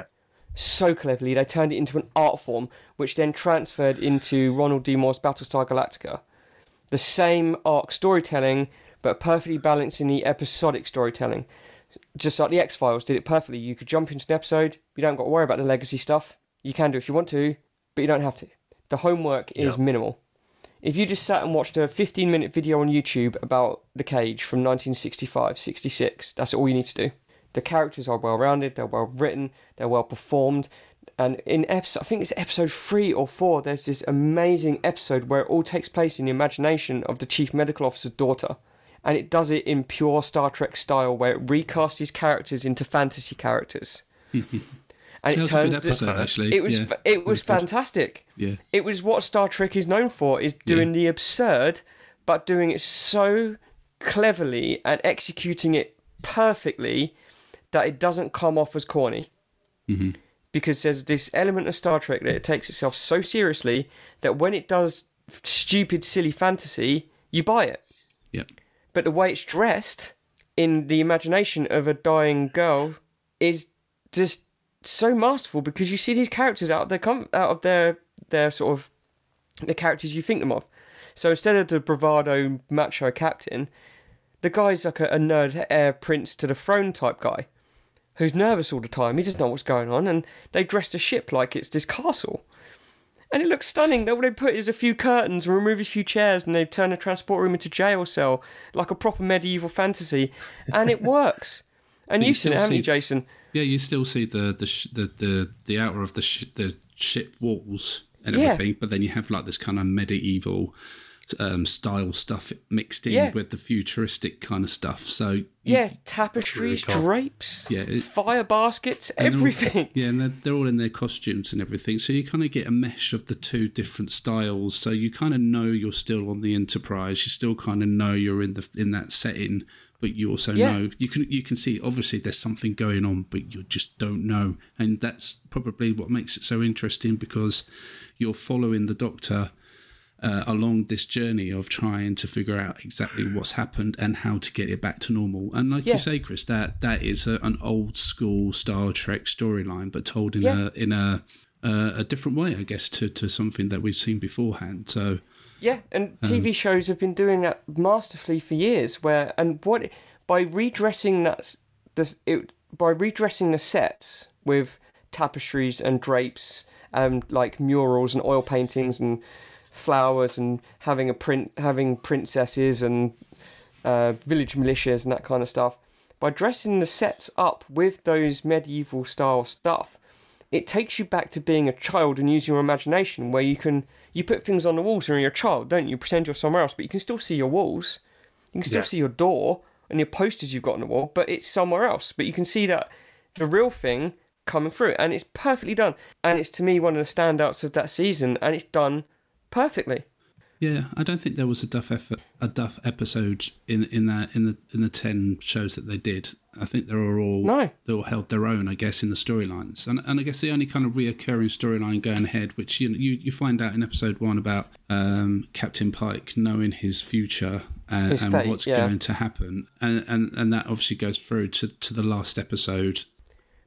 So cleverly, they turned it into an art form, which then transferred into Ronald D. Moore's Battlestar Galactica. The same arc storytelling, but perfectly balancing the episodic storytelling. Just like the X-Files did it perfectly. You could jump into an episode, you don't got to worry about the legacy stuff. You can do if you want to, but you don't have to. The homework is Yeah. minimal. If you just sat and watched a fifteen minute video on YouTube about The Cage from nineteen sixty-five, sixty-six, that's all you need to do. The characters are well rounded, they're well written, they're well performed. And in episode, I think it's episode three or four, there's this amazing episode where it all takes place in the imagination of the chief medical officer's daughter. And it does it in pure Star Trek style, where it recasts these characters into fantasy characters. And That it was a turns good episode, the, actually. It was Yeah. fa- it was good. fantastic. Yeah. It was what Star Trek is known for, is doing the absurd, but doing it so cleverly and executing it perfectly that it doesn't come off as corny. Mm-hmm. Because there's this element of Star Trek that it takes itself so seriously that when it does stupid, silly fantasy, you buy it. Yep. But the way it's dressed in the imagination of a dying girl is just so masterful, because you see these characters out of their com- out of their their sort of the characters you think them of. So instead of the bravado macho captain, the guy's like a, a nerd heir prince to the throne type guy, who's nervous all the time. He doesn't know what's going on, and they dressed a ship like it's this castle. And it looks stunning. All they put is a few curtains and remove a few chairs, and they turn a transport room into a jail cell, like a proper medieval fantasy. And it works. And But you you've seen it, still haven't you, see- Jason? Yeah, you still see the the sh- the, the the outer of the sh- the ship walls and Yeah. everything, but then you have like this kind of medieval um, style stuff mixed in Yeah. with the futuristic kind of stuff. So you- Yeah, tapestries, really cool. drapes, Yeah, it- fire baskets, and they're all- everything. yeah, and they're, they're all in their costumes and everything. So you kind of get a mesh of the two different styles. So you kind of know you're still on the Enterprise. You still kind of know you're in the in that setting, but you also Yeah. know you can you can see obviously there's something going on, but you just don't know. And that's probably what makes it so interesting, because you're following the Doctor Uh, along this journey of trying to figure out exactly what's happened and how to get it back to normal. And like Yeah. you say, Chris, that that is a, an old school Star Trek storyline, but told in Yeah. a in a uh, a different way, I guess, to, to something that we've seen beforehand. So Yeah, and T V shows have been doing that masterfully for years. Where and what by redressing that s- this it by redressing the sets with tapestries and drapes and like murals and oil paintings and flowers and having a print having princesses and uh, village militias and that kind of stuff. By dressing the sets up with those medieval style stuff, it takes you back to being a child and using your imagination, where you can you put things on the walls when you're a child, don't you? You pretend you're somewhere else, but you can still see your walls. You can still Yeah. see your door and your posters you've got on the wall, but it's somewhere else. But you can see that the real thing coming through, and it's perfectly done. And it's, to me, one of the standouts of that season, and it's done perfectly. yeah, I don't think there was a Duff effort, a Duff episode in in that in the in the ten shows that they did. I think they were all No. they all held their own, I guess, in the storylines. And and I guess the only kind of reoccurring storyline going ahead, which you you you find out in episode one about um, Captain Pike knowing his future and, His and fate, what's yeah. going to happen, and, and and that obviously goes through to to the last episode.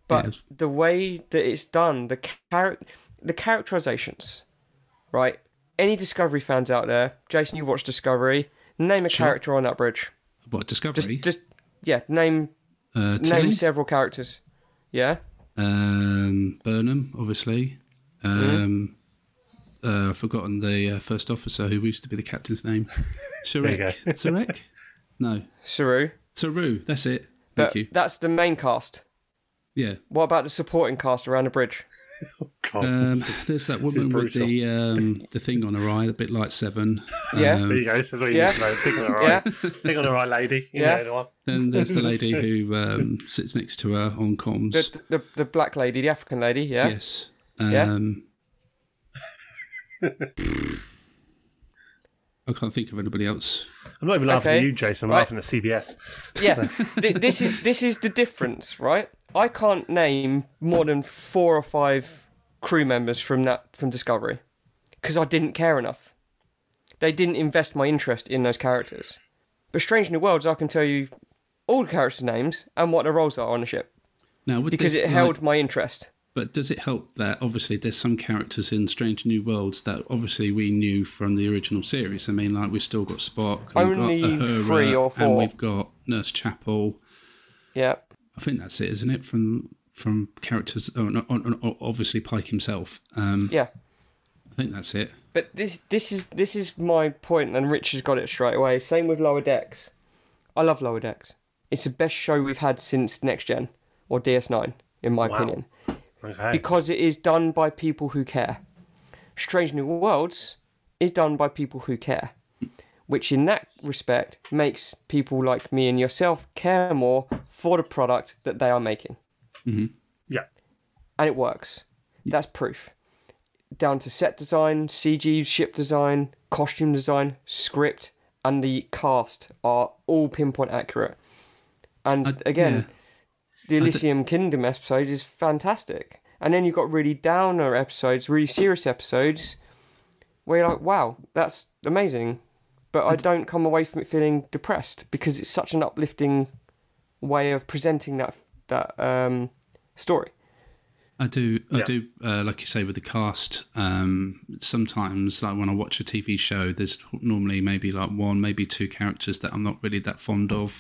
But Yes. the way that it's done, the char- the characterizations, right? Any Discovery fans out there, Jason, you watched Discovery. Name a Sure. character on that bridge. What, Discovery? Just, just yeah, name uh, name Tilly? several characters. Yeah. Um, Burnham, obviously. Mm-hmm. Um, uh, I've forgotten the uh, first officer who used to be the captain's name. There you Sarek. Sarek? No. Saru. Saru, that's it. Thank But you. that's the main cast. Yeah. What about the supporting cast around the bridge? God. Um, there's that woman with brutal. the um, the thing on her eye, a bit like Seven. Yeah. Um, There you go. This is what you Yeah. need to know. Think on the right. Think on the right lady. You Yeah. know the one. then there's the lady who um, sits next to her on comms. The, the the black lady, the African lady, yeah. Yes. Yeah. Um, I can't think of anybody else. I'm not even laughing Okay. at you, Jason. I'm Right. laughing at C B S. Yeah. Th- this is this is the difference, right? I can't name more than four or five crew members from that from Discovery because I didn't care enough. They didn't invest my interest in those characters. But Strange New Worlds, I can tell you all the characters' names and what their roles are on the ship Now, would because this, it like- held my interest. But does it help that obviously there's some characters in Strange New Worlds that obviously we knew from the original series? I mean, like we've still got Spock, and Only we've got Uhura, three or and four. we've got Nurse Chapel. Yeah. I think that's it, isn't it? From from characters, oh, no, oh, oh, obviously Pike himself. Um, Yeah. I think that's it. But this this is this is my point, and Rich has got it straight away. Same with Lower Decks. I love Lower Decks. It's the best show we've had since Next Gen or D S nine, in my Wow. opinion, Okay. because it is done by people who care. Strange New Worlds is done by people who care, which in that respect makes people like me and yourself care more for the product that they are making, yeah. and it works. That's proof. Down to set design, C G, ship design, costume design, script, and the cast are all pinpoint accurate. And I- again, yeah. the I d- Elysium Kingdom episode is fantastic. And then you've got really downer episodes, really serious episodes, where you're like, wow, that's amazing. But I don't come away from it feeling depressed because it's such an uplifting way of presenting that that um, story. I do, I Yeah. do, uh, like you say, with the cast. Um, sometimes, like when I watch a T V show, there's normally maybe like one, maybe two characters that I'm not really that fond of.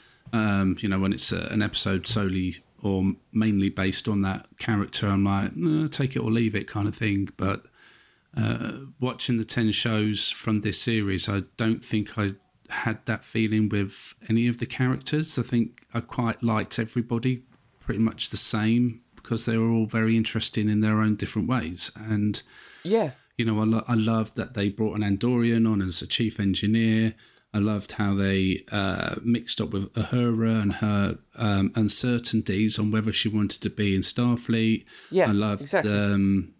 Um, you know, when it's uh, an episode solely or mainly based on that character, I'm like, "Nah, take it or leave it, kind of thing. But uh, watching the ten shows from this series, I don't think I had that feeling with any of the characters. I think I quite liked everybody pretty much the same, because they were all very interesting in their own different ways. And, Yeah. you know, I, lo- I loved that they brought an Andorian on as a chief engineer. I loved how they uh, mixed up with Uhura and her um, uncertainties on whether she wanted to be in Starfleet. Yeah, I loved exactly. um,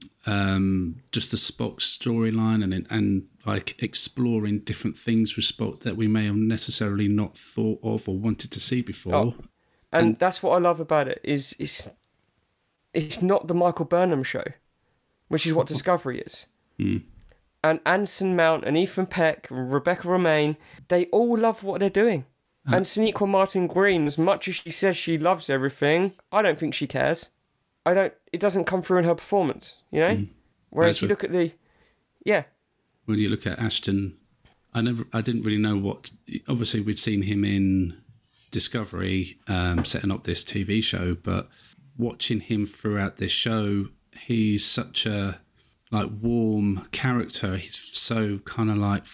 um, just the Spock storyline and and like exploring different things with Spock that we may have necessarily not thought of or wanted to see before. Oh. And, that's what I love about it is it's it's not the Michael Burnham show, which is what Discovery is. Mm. And Anson Mount and Ethan Peck and Rebecca Romaine, they all love what they're doing. Uh, and Sonequa Martin Green, as much as she says she loves everything, I don't think she cares. I don't. It doesn't come through in her performance, you know. Mm. Whereas Whereas you with- look at the, yeah, When you look at Ashton, I never, I didn't really know what. Obviously, we'd seen him in Discovery, um, setting up this T V show, but watching him throughout this show, he's such a like warm character. He's so kind of like,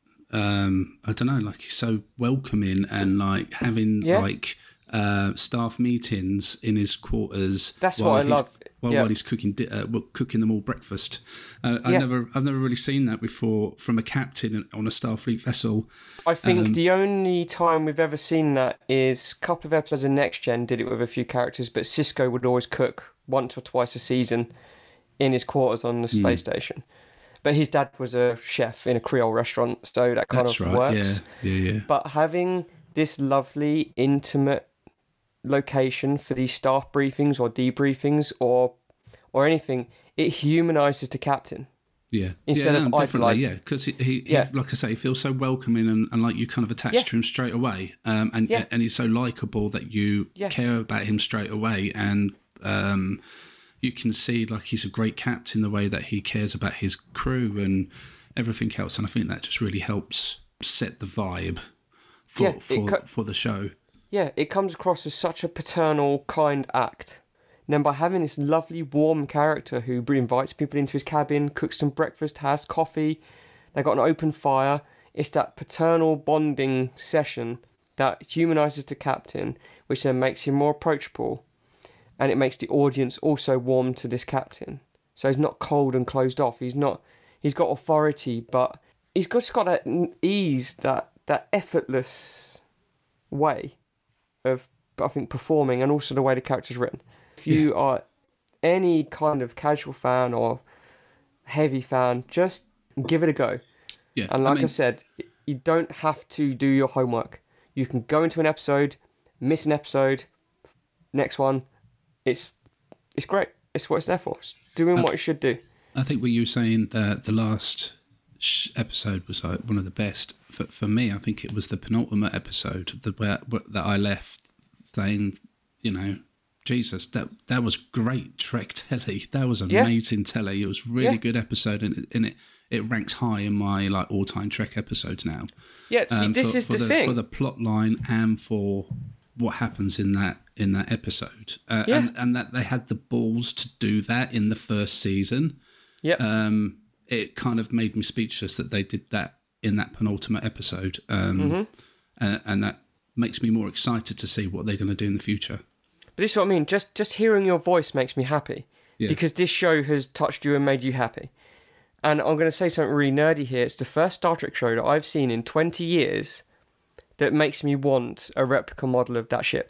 um, I don't know, like he's so welcoming and like having Yeah. like uh, staff meetings in his quarters. That's while what I he's- love. While, Yeah. while he's cooking, di- uh, well, cooking them all breakfast. Uh, I Yeah. never, I've never really seen that before from a captain on a Starfleet vessel. I think Um, the only time we've ever seen that is a couple of episodes of Next Gen did it with a few characters, but Cisco would always cook once or twice a season in his quarters on the space Hmm. station. But his dad was a chef in a Creole restaurant, so that kind That's of right. works. Yeah, yeah, yeah. But having this lovely, intimate location for these staff briefings or debriefings or or anything, it humanises the captain. Yeah. Instead yeah, of no, definitely, idolising. yeah, because he, he, Yeah. he, like I say, he feels so welcoming and, and like you kind of attach Yeah. to him straight away, um, and Yeah. and he's so likable that you Yeah. care about him straight away, and um, you can see like he's a great captain the way that he cares about his crew and everything else, and I think that just really helps set the vibe for Yeah, it for, co- for the show. Yeah, it comes across as such a paternal, kind act. And then by having this lovely, warm character who invites people into his cabin, cooks them breakfast, has coffee, they got an open fire, it's that paternal bonding session that humanises the captain, which then makes him more approachable, and it makes the audience also warm to this captain. So he's not cold and closed off. He's not. He's got authority, but he's just got that ease, that that effortless way of, I think, performing, and also the way the character's written. If you yeah. are any kind of casual fan or heavy fan, just give it a go. Yeah, and like I, I, mean, I said, you don't have to do your homework. You can go into an episode, miss an episode, next one. It's it's great. It's what it's there for. It's doing I, what it should do. I think what you were saying that the last episode was like one of the best for for me. I think it was the penultimate episode the where, that I left saying, you know, Jesus, that that was great Trek telly. That was amazing yeah. telly. It was really yeah. good episode, and, it, and it it ranks high in my like all time Trek episodes now. Yeah, see, um, this for, is for the, the thing for the plot line and for what happens in that in that episode, uh, yeah. and and that they had the balls to do that in the first season. Yeah, um, it kind of made me speechless that they did that in that penultimate episode, um, mm-hmm. and, and that makes me more excited to see what they're going to do in the future. But this is what I mean. Just just hearing your voice makes me happy yeah. because this show has touched you and made you happy. And I'm going to say something really nerdy here. It's the first Star Trek show that I've seen in twenty years that makes me want a replica model of that ship.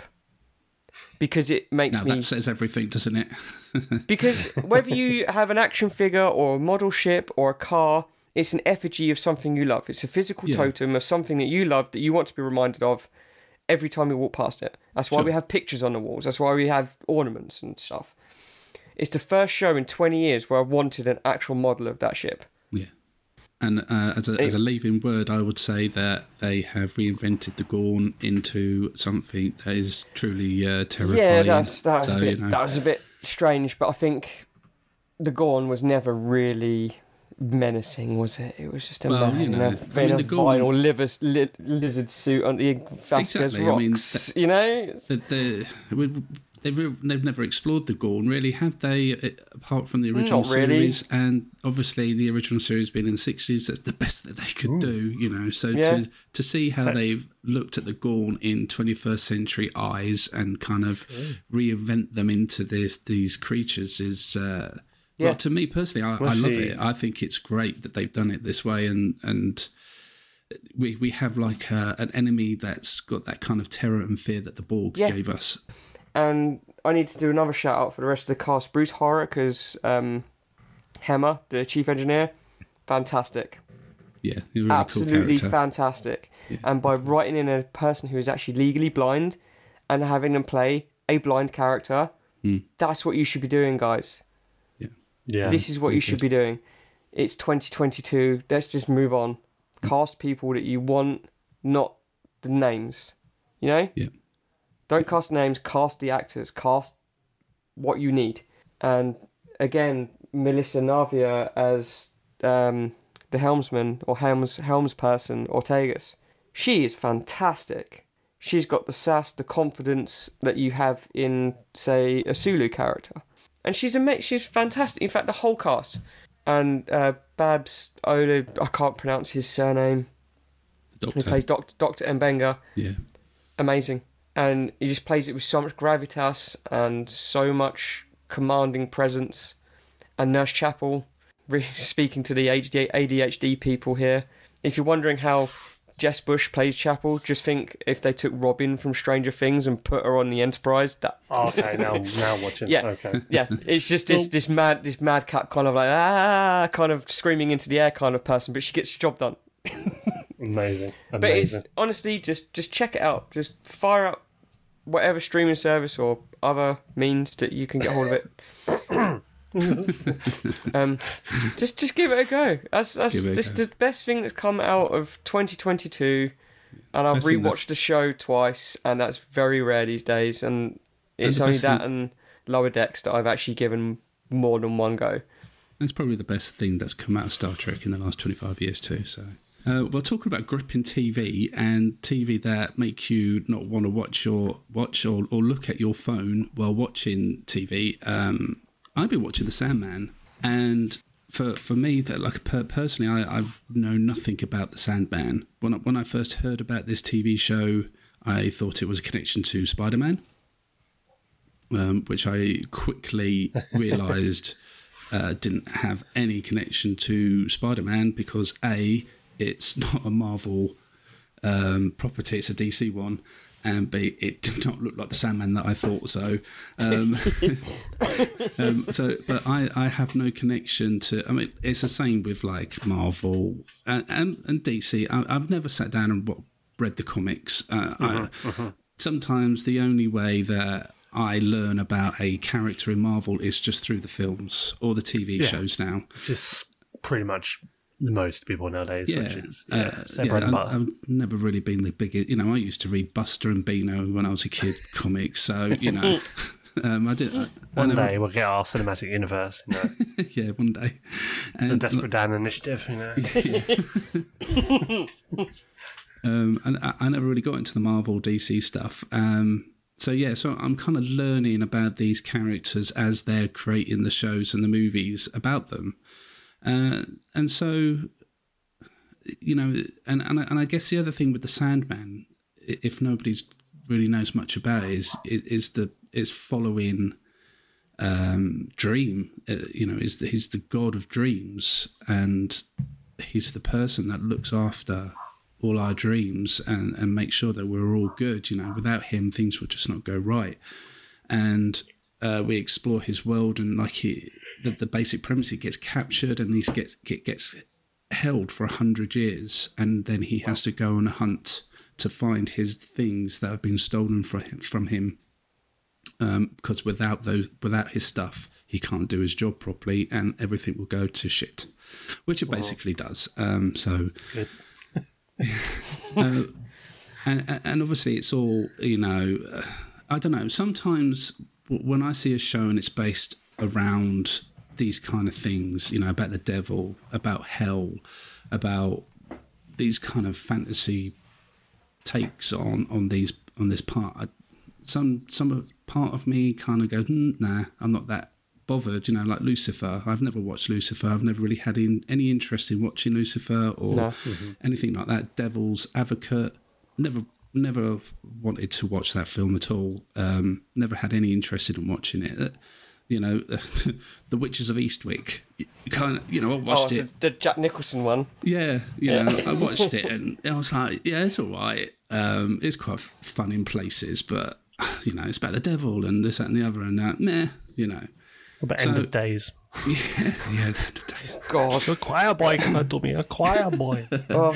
Because it makes now, me... that says everything, doesn't it? Because whether you have an action figure or a model ship or a car, it's an effigy of something you love. It's a physical yeah. totem of something that you love that you want to be reminded of every time you walk past it. That's why sure. we have pictures on the walls. That's why we have ornaments and stuff. It's the first show in twenty years where I wanted an actual model of that ship. Yeah. And uh, as, a, it, as a leaving word, I would say that they have reinvented the Gorn into something that is truly uh, terrifying. Yeah, that's, that, was so, a bit, you know. that was a bit strange, but I think the Gorn was never really menacing, was it? It was just a well, man you know, in a, I mean, in a the Gorn, vinyl liver, li, lizard suit on the Vasquez exactly. rocks, I mean, the, you know? The, the, they've, they've never explored the Gorn, really, have they? Apart from the original Not really. series, and obviously the original series being in the sixties, that's the best that they could Ooh. do, you know. So yeah. to to see how they've looked at the Gorn in twenty-first century eyes and kind of reinvent them into this these creatures is, uh, yeah. well, to me personally, I, I love she... it. I think it's great that they've done it this way, and and. We we have like a, an enemy that's got that kind of terror and fear that the Borg yeah. gave us. And I need to do another shout out for the rest of the cast. Bruce Horrick as um, Hemmer, the chief engineer, fantastic. Yeah, he's a really absolutely cool character. fantastic. Yeah. And by writing in a person who is actually legally blind and having them play a blind character, mm. that's what you should be doing, guys. Yeah, yeah. This is what you should be doing. It's twenty twenty-two. Let's just move on. Cast people that you want, not the names. You know? Yeah. Don't cast names, cast the actors, cast what you need. And again, Melissa Navia as um, the helmsman or helms helmsperson, Ortegas. She is fantastic. She's got the sass, the confidence that you have in, say, a Sulu character. And she's ama- she's fantastic. In fact, the whole cast. And uh, Babs Ola, I can't pronounce his surname. The He plays Doctor Doctor Mbenga. Yeah. Amazing. And he just plays it with so much gravitas and so much commanding presence. And Nurse Chapel, really speaking to the A D H D people here. If you're wondering how Jess Bush plays Chapel, just think if they took Robin from Stranger Things and put her on the Enterprise. That okay, now now watching. Yeah, okay. yeah. It's just this this mad this madcap kind of like ah kind of screaming into the air kind of person, but she gets the job done. Amazing, amazing. But it's honestly just just check it out. Just fire up whatever streaming service or other means that you can get hold of it. um, just just give it a go. That's that's give it a this go. the best thing that's come out of twenty twenty-two, and I've Best thing rewatched that's- the show twice, and that's very rare these days. And it's the only best that thing- and Lower Decks that I've actually given more than one go. That's probably the best thing that's come out of Star Trek in the last twenty-five years too. So, uh, we're talking about gripping T V and T V that make you not want to watch your watch or, or look at your phone while watching T V. Um, I've been watching The Sandman, and for for me, that like per, personally, I, I know nothing about The Sandman. When I, when I first heard about this T V show, I thought it was a connection to Spider-Man, um, which I quickly realised. Uh, didn't have any connection to Spider-Man because A, it's not a Marvel um, property, it's a D C one, and B, it did not look like the Sandman that I thought so. Um, um, so, but I, I have no connection to. I mean, it's the same with like Marvel and and, and D C. I, I've never sat down and what, read the comics. Uh, uh-huh, I, uh-huh. Sometimes the only way that I learn about a character in Marvel is just through the films or the T V Yeah. shows now. Which is pretty much most people nowadays. Yeah, Which is yeah, uh, it's their yeah, bread and I- butter. I've never really been the biggest. You know, I used to read Buster and Beano when I was a kid, comics. So you know, um, I did. I, I One never- day we'll get our cinematic universe, you know, yeah, one day. And, the Desperate Dan initiative, you know. um, and I, I never really got into the Marvel D C stuff. Um, so yeah, so I'm kind of learning about these characters as they're creating the shows and the movies about them, uh, and so you know, and and I, and I guess the other thing with the Sandman, i- if nobody's really knows much about it, is is the is following um, Dream. Uh, you know, is the, he's the god of dreams, and he's the person that looks after all our dreams and, and make sure that we're all good. You know, without him, things would just not go right. And uh, we explore his world, and like he, the, the basic premise, he gets captured and he gets get, gets held for a hundred years, and then he has to go on a hunt to find his things that have been stolen from him. From him. Um, because without those, without his stuff, he can't do his job properly, and everything will go to shit, which it basically does. Um, so, Good. uh, and and obviously it's all, you know, uh, I don't know. Sometimes w- when I see a show and it's based around these kind of things, you know, about the devil, about hell, about these kind of fantasy takes on on these on this part, I, some some of- part of me kind of go, hmm, nah, I'm not that bothered. You know, like Lucifer. I've never watched Lucifer. I've never really had in, any interest in watching Lucifer or No. anything like that. Devil's Advocate. Never never wanted to watch that film at all. Um, never had any interest in watching it. Uh, you know, The Witches of Eastwick. You kind of, you know, I watched oh, it. the, the Jack Nicholson one. Yeah, you Yeah. know, I watched it and I was like, yeah, it's all right. Um, it's quite fun in places, but, you know, it's about the devil and this, that, and the other, and that, meh, you know. What about So- End of Days? Yeah, yeah. God. A choir boy cuddle me, a choir boy. Oh,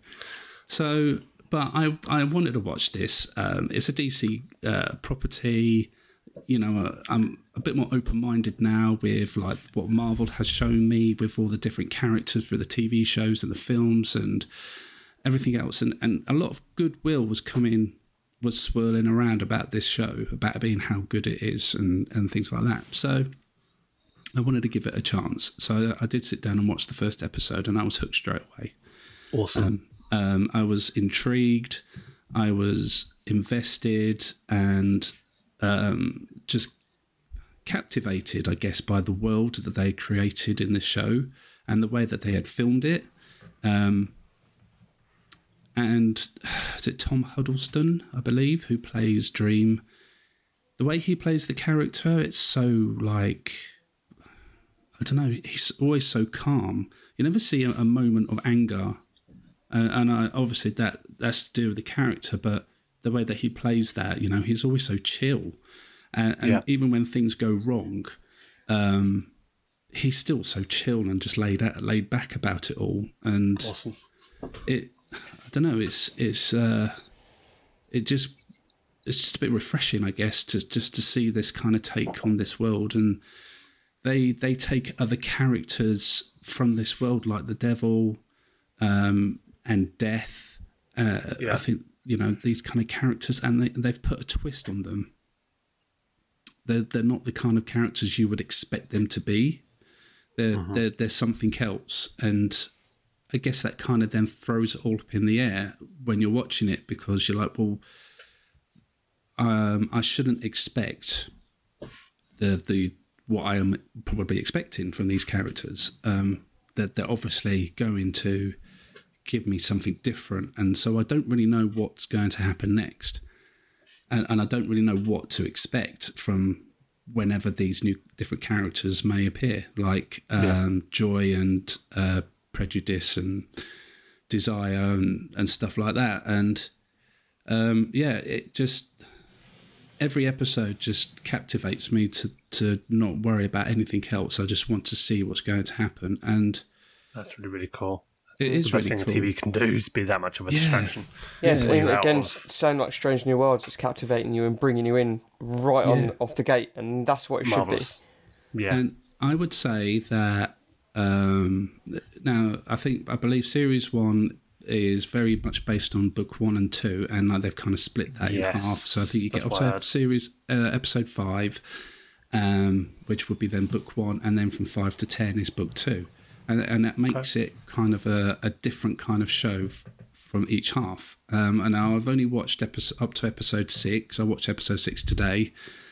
So, but I, I wanted to watch this. Um, it's a D C uh, property. You know, uh, I'm a bit more open-minded now with like what Marvel has shown me with all the different characters for the T V shows and the films and everything else. And, and a lot of goodwill was coming, was swirling around about this show, about it being how good it is and, and things like that. So I wanted to give it a chance. So I did sit down and watch the first episode, and I was hooked straight away. Awesome. Um, I was intrigued, I was invested, and um, just captivated, I guess, by the world that they created in this show and the way that they had filmed it. Um, and is it Tom Huddleston, I believe, who plays Dream? The way he plays the character, it's so like, I don't know, he's always so calm. You never see a, a moment of anger. Uh, and I, obviously that that's to do with the character, but the way that he plays that, you know, he's always so chill. Uh, and Yeah. even when things go wrong, um, he's still so chill and just laid out, laid back about it all. And Awesome. it, I don't know, it's it's uh, it just it's just a bit refreshing, I guess, to just to see this kind of take on this world. And they they take other characters from this world, like the devil um, and death. Uh, Yeah. I think, you know, these kind of characters, and they, they've put a twist on them. They're, they're not the kind of characters you would expect them to be. They're, Mm-hmm. they're, they're something else. And I guess that kind of then throws it all up in the air when you're watching it, because you're like, well, um, I shouldn't expect the the what I am probably expecting from these characters. Um, that they're obviously going to give me something different, and so I don't really know what's going to happen next, and, and I don't really know what to expect from whenever these new different characters may appear, like um, Yeah. Joy and uh, Prejudice and Desire and, and stuff like that. And um, yeah, it just every episode just captivates me to to not worry about anything else. I just want to see what's going to happen, and That's really, really cool. it It's is the best really thing cool. a T V can do is be that much of a Yeah. distraction. Yes, Yeah. and Out again, of- sound like Strange New Worlds. It's captivating you and bringing you in right on Yeah. off the gate, and that's what it Marvelous. Yeah. And I would say that um, now I think I believe series one is very much based on book one and two, and like they've kind of split that Yes, in half. So I think you get that's what I up heard. to series uh, episode five, um, which would be then book one, and then from five to ten is book two, and and that makes it kind of a, a different kind of show f- from each half. Um, and now I've only watched episode, up to episode six. I watched episode six today.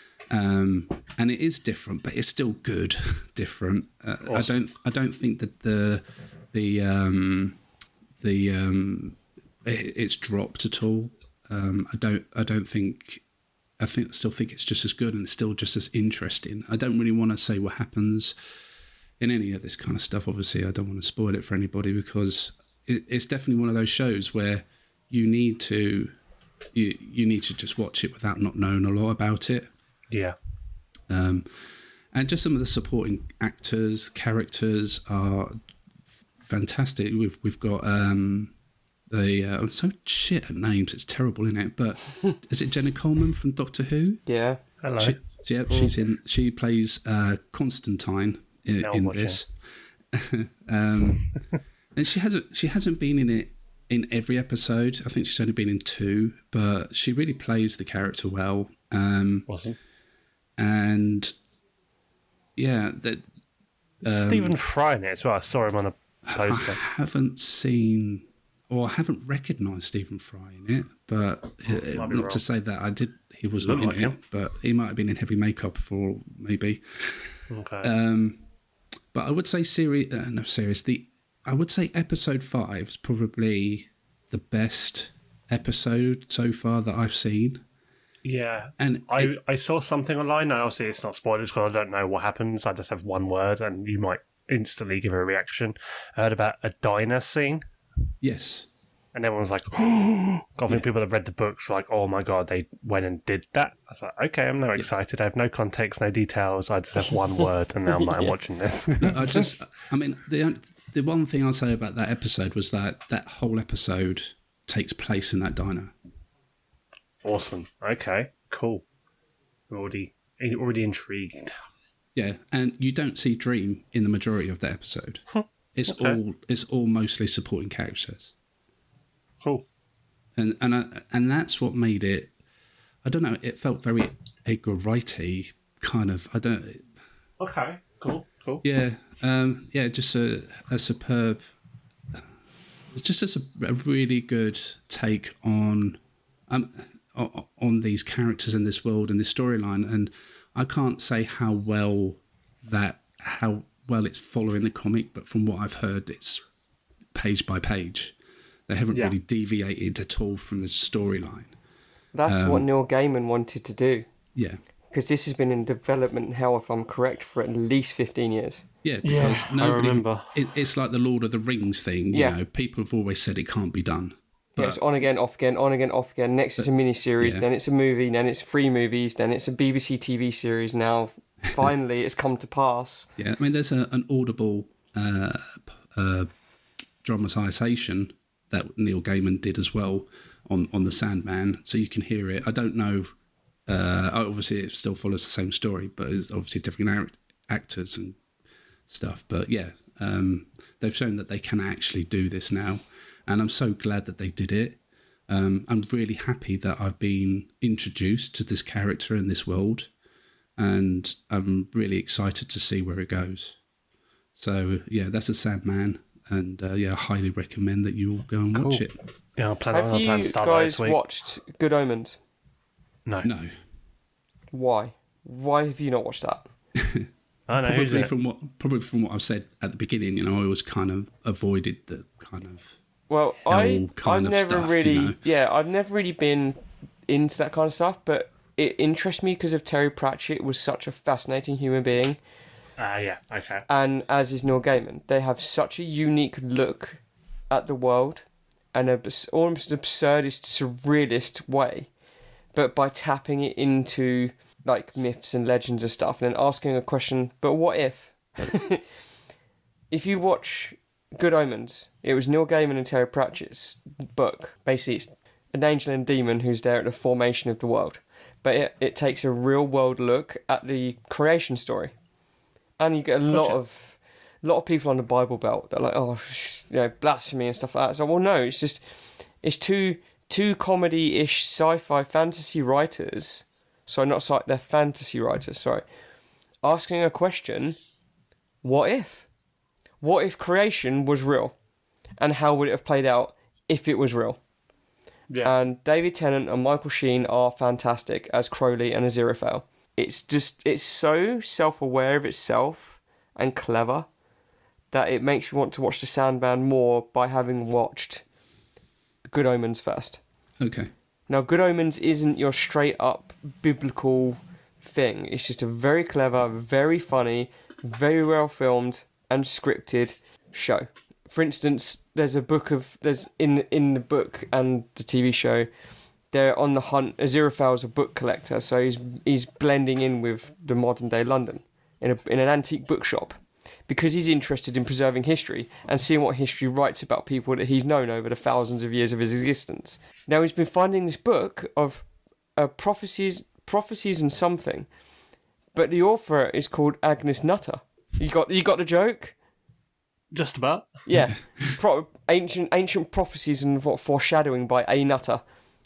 Um, and it is different, but it's still good. different. Uh, I don't. I don't think that the the um, the um, it, it's dropped at all. Um, I don't. I don't think. I think. I still think it's just as good, and it's still just as interesting. I don't really want to say what happens in any of this kind of stuff. Obviously, I don't want to spoil it for anybody, because it, it's definitely one of those shows where you need to you you need to just watch it without not knowing a lot about it. Yeah. Um, and just some of the supporting actors, characters are fantastic. We've we've got um, the uh, I'm so shit at names. It's terrible, isn't it? But is it Jenna Coleman from Doctor Who? Yeah. Hello. She, yeah, she's in. She plays uh, Constantine in, Now I'm in watching. this, um, and she hasn't she hasn't been in it in every episode. I think she's only been in two, but she really plays the character well. Um, Awesome. and yeah, that um, Stephen Fry in it as well. I saw him on a I poster. haven't seen or I haven't recognised Stephen Fry in it, but uh, Might not be wrong. to say that I did. He was Look not in like it, him. but he might have been in heavy makeup for maybe. Okay. Um, but I would say series, uh, no series. The I would say episode five is probably the best episode so far that I've seen. yeah. And I, it- I saw something online. Now, obviously, it's not spoilers because I don't know what happens. I just have one word, and you might instantly give a reaction. I heard about a diner scene, yes, and everyone was like, "Oh!" I think people that read the books were like, "Oh my god, they went and did that." I was like, "Okay, I'm now excited. I have no context, no details. I just have one word, and now I'm, like, I'm watching this." I just, I mean, the the one thing I'll say about that episode was that that whole episode takes place in that diner. Awesome. Okay. Cool. I'm already already intrigued. Yeah, and you don't see Dream in the majority of that episode. It's Okay. all it's all mostly supporting characters, Cool. and and I, and that's what made it. I don't know. It felt very Edgar Wrighty kind of. I don't. Okay. Cool. Cool. Yeah, um, yeah. Just a, a superb. Just a, a really good take on um o- on these characters in this world and this storyline, and I can't say how well that how well it's following the comic, but from what I've heard, it's page by page. They haven't Yeah. really deviated at all from the storyline. That's what Neil Gaiman wanted to do, Yeah, because this has been in development now, if I'm correct, for at least fifteen years. yeah. Because Yeah, I nobody. remember. It, it's like the Lord of the Rings thing. You Yeah. know, people have always said it can't be done. Yeah, it's on again, off again, on again, off again. Next it's a mini series, yeah. then it's a movie, then it's three movies, then it's a B B C T V series. Now, finally, it's come to pass. Yeah, I mean, there's a, an audible uh, p- uh, dramatisation that Neil Gaiman did as well on, on The Sandman, so you can hear it. I don't know, uh, obviously it still follows the same story, but it's obviously a different, narr- actors and stuff. But yeah, um, they've shown that they can actually do this now, and I'm so glad that they did it. Um, I'm really happy that I've been introduced to this character in this world, and I'm really excited to see where it goes. So yeah, that's a Sandman, and uh, yeah, I highly recommend that you all go and watch Cool. it. Yeah, I'll plan, Have I'll plan to you start that guys this week. watched Good Omens? No. No, Why? Why have you not watched that? I don't know. Who's probably it? from what probably from what I've said at the beginning. You know, I always kind of avoided the kind of Well, Hell I kind I've of never stuff, you really know. yeah I've never really been into that kind of stuff, but it interests me because of Terry Pratchett was such a fascinating human being, Ah, yeah. Okay. and as is Neil Gaiman. They have such a unique look at the world, and a almost absurdist, surrealist way, but by tapping it into like myths and legends and stuff, and then asking a question, but what if? If you watch Good Omens, it was Neil Gaiman and Terry Pratchett's book. Basically, it's an angel and demon who's there at the formation of the world. But it, it takes a real world look at the creation story. And you get a lot Okay. of a lot of people on the Bible Belt that are like, oh, you know, blasphemy and stuff like that. So, well, no, it's just, it's two, two comedy-ish sci-fi fantasy writers, sorry, not sci, they're fantasy writers, sorry, asking a question, what if? What if creation was real? And how would it have played out if it was real? Yeah. And David Tennant and Michael Sheen are fantastic as Crowley and Aziraphale. It's just, it's so self-aware of itself and clever that it makes me want to watch The Sandman more by having watched Good Omens first. okay. Now, Good Omens isn't your straight-up biblical thing. It's just a very clever, very funny, very well-filmed and scripted show. For instance, there's a book of there's in in the book and the T V show, they're on the hunt. Aziraphale's a book collector, so he's he's blending in with the modern day London in a in an antique bookshop, because he's interested in preserving history and seeing what history writes about people that he's known over the thousands of years of his existence. Now he's been finding this book of uh, prophecies, prophecies and something, but the author is called Agnes Nutter. You got you got the joke? Just about. Yeah, Pro- ancient ancient prophecies and what foreshadowing by A. Nutter.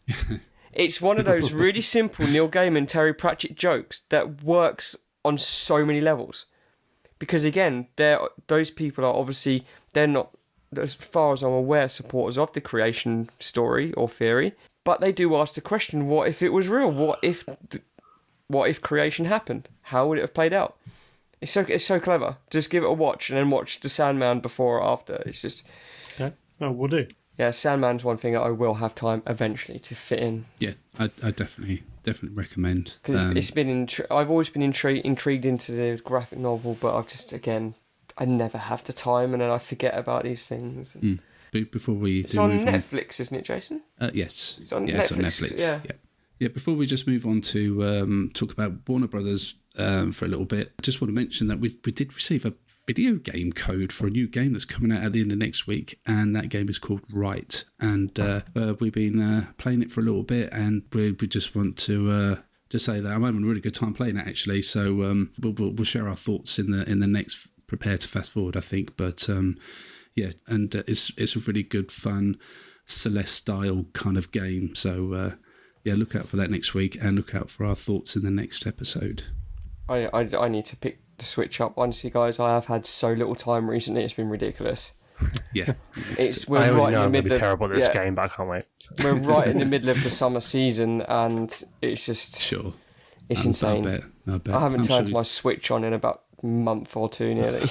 It's one of those really simple Neil Gaiman, Terry Pratchett jokes that works on so many levels. Because again, they're those people are obviously they're not, as far as I'm aware, supporters of the creation story or theory, but they do ask the question: what if it was real? What if, what if creation happened? How would it have played out? It's so it's so clever. Just give it a watch and then watch The Sandman before or after. It's just Yeah. Oh, we'll do. yeah, Sandman's one thing that I will have time eventually to fit in. Yeah, I, I definitely definitely recommend. Because Um, it's been intri- I've always been intri- intrigued into the graphic novel, but I've just again I never have the time, and then I forget about these things. mm, be- before we It's do on move Netflix, isn't it, Jason? on, uh, yes, It's on yeah, it's on Netflix, Netflix. yeah. yeah, yeah. Before we just move on to um, talk about Warner Brothers um, for a little bit, I just want to mention that we we did receive a video game code for a new game that's coming out at the end of next week, and that game is called Right. And uh, uh, we've been uh, playing it for a little bit, and we we just want to. Uh, just say that I'm having a really good time playing it, actually. So um, we'll, we'll we'll share our thoughts in the in the next prepare to fast forward, I think. But um, yeah, and uh, it's it's a really good, fun Celeste style kind of game. So uh, yeah, look out for that next week, and look out for our thoughts in the next episode. I, I, I need to pick the Switch up. Honestly, guys, I have had so little time recently. It's been ridiculous. Yeah, It's we're I already right in know the I'm going to middle be of terrible at this yeah, game, but I can't wait. we're right in the middle of the summer season, and it's just sure. it's Um, insane. I bet. I bet. I haven't I'm turned sure my Switch on in about a month or two nearly.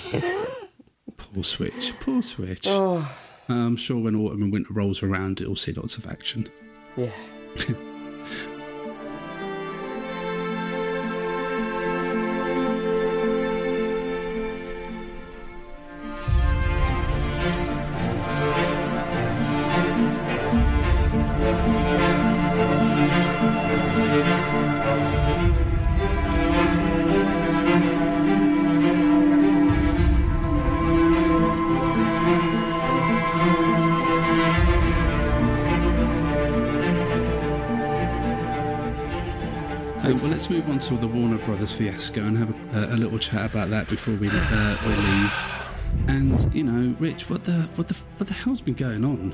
Poor Switch. Poor Switch. Oh, I'm sure when autumn and winter rolls around, it'll see lots of action. yeah. let's move on to the Warner Brothers fiasco and have a, a little chat about that before we uh, we leave. And you know, Rich, what the what the what the hell's been going on?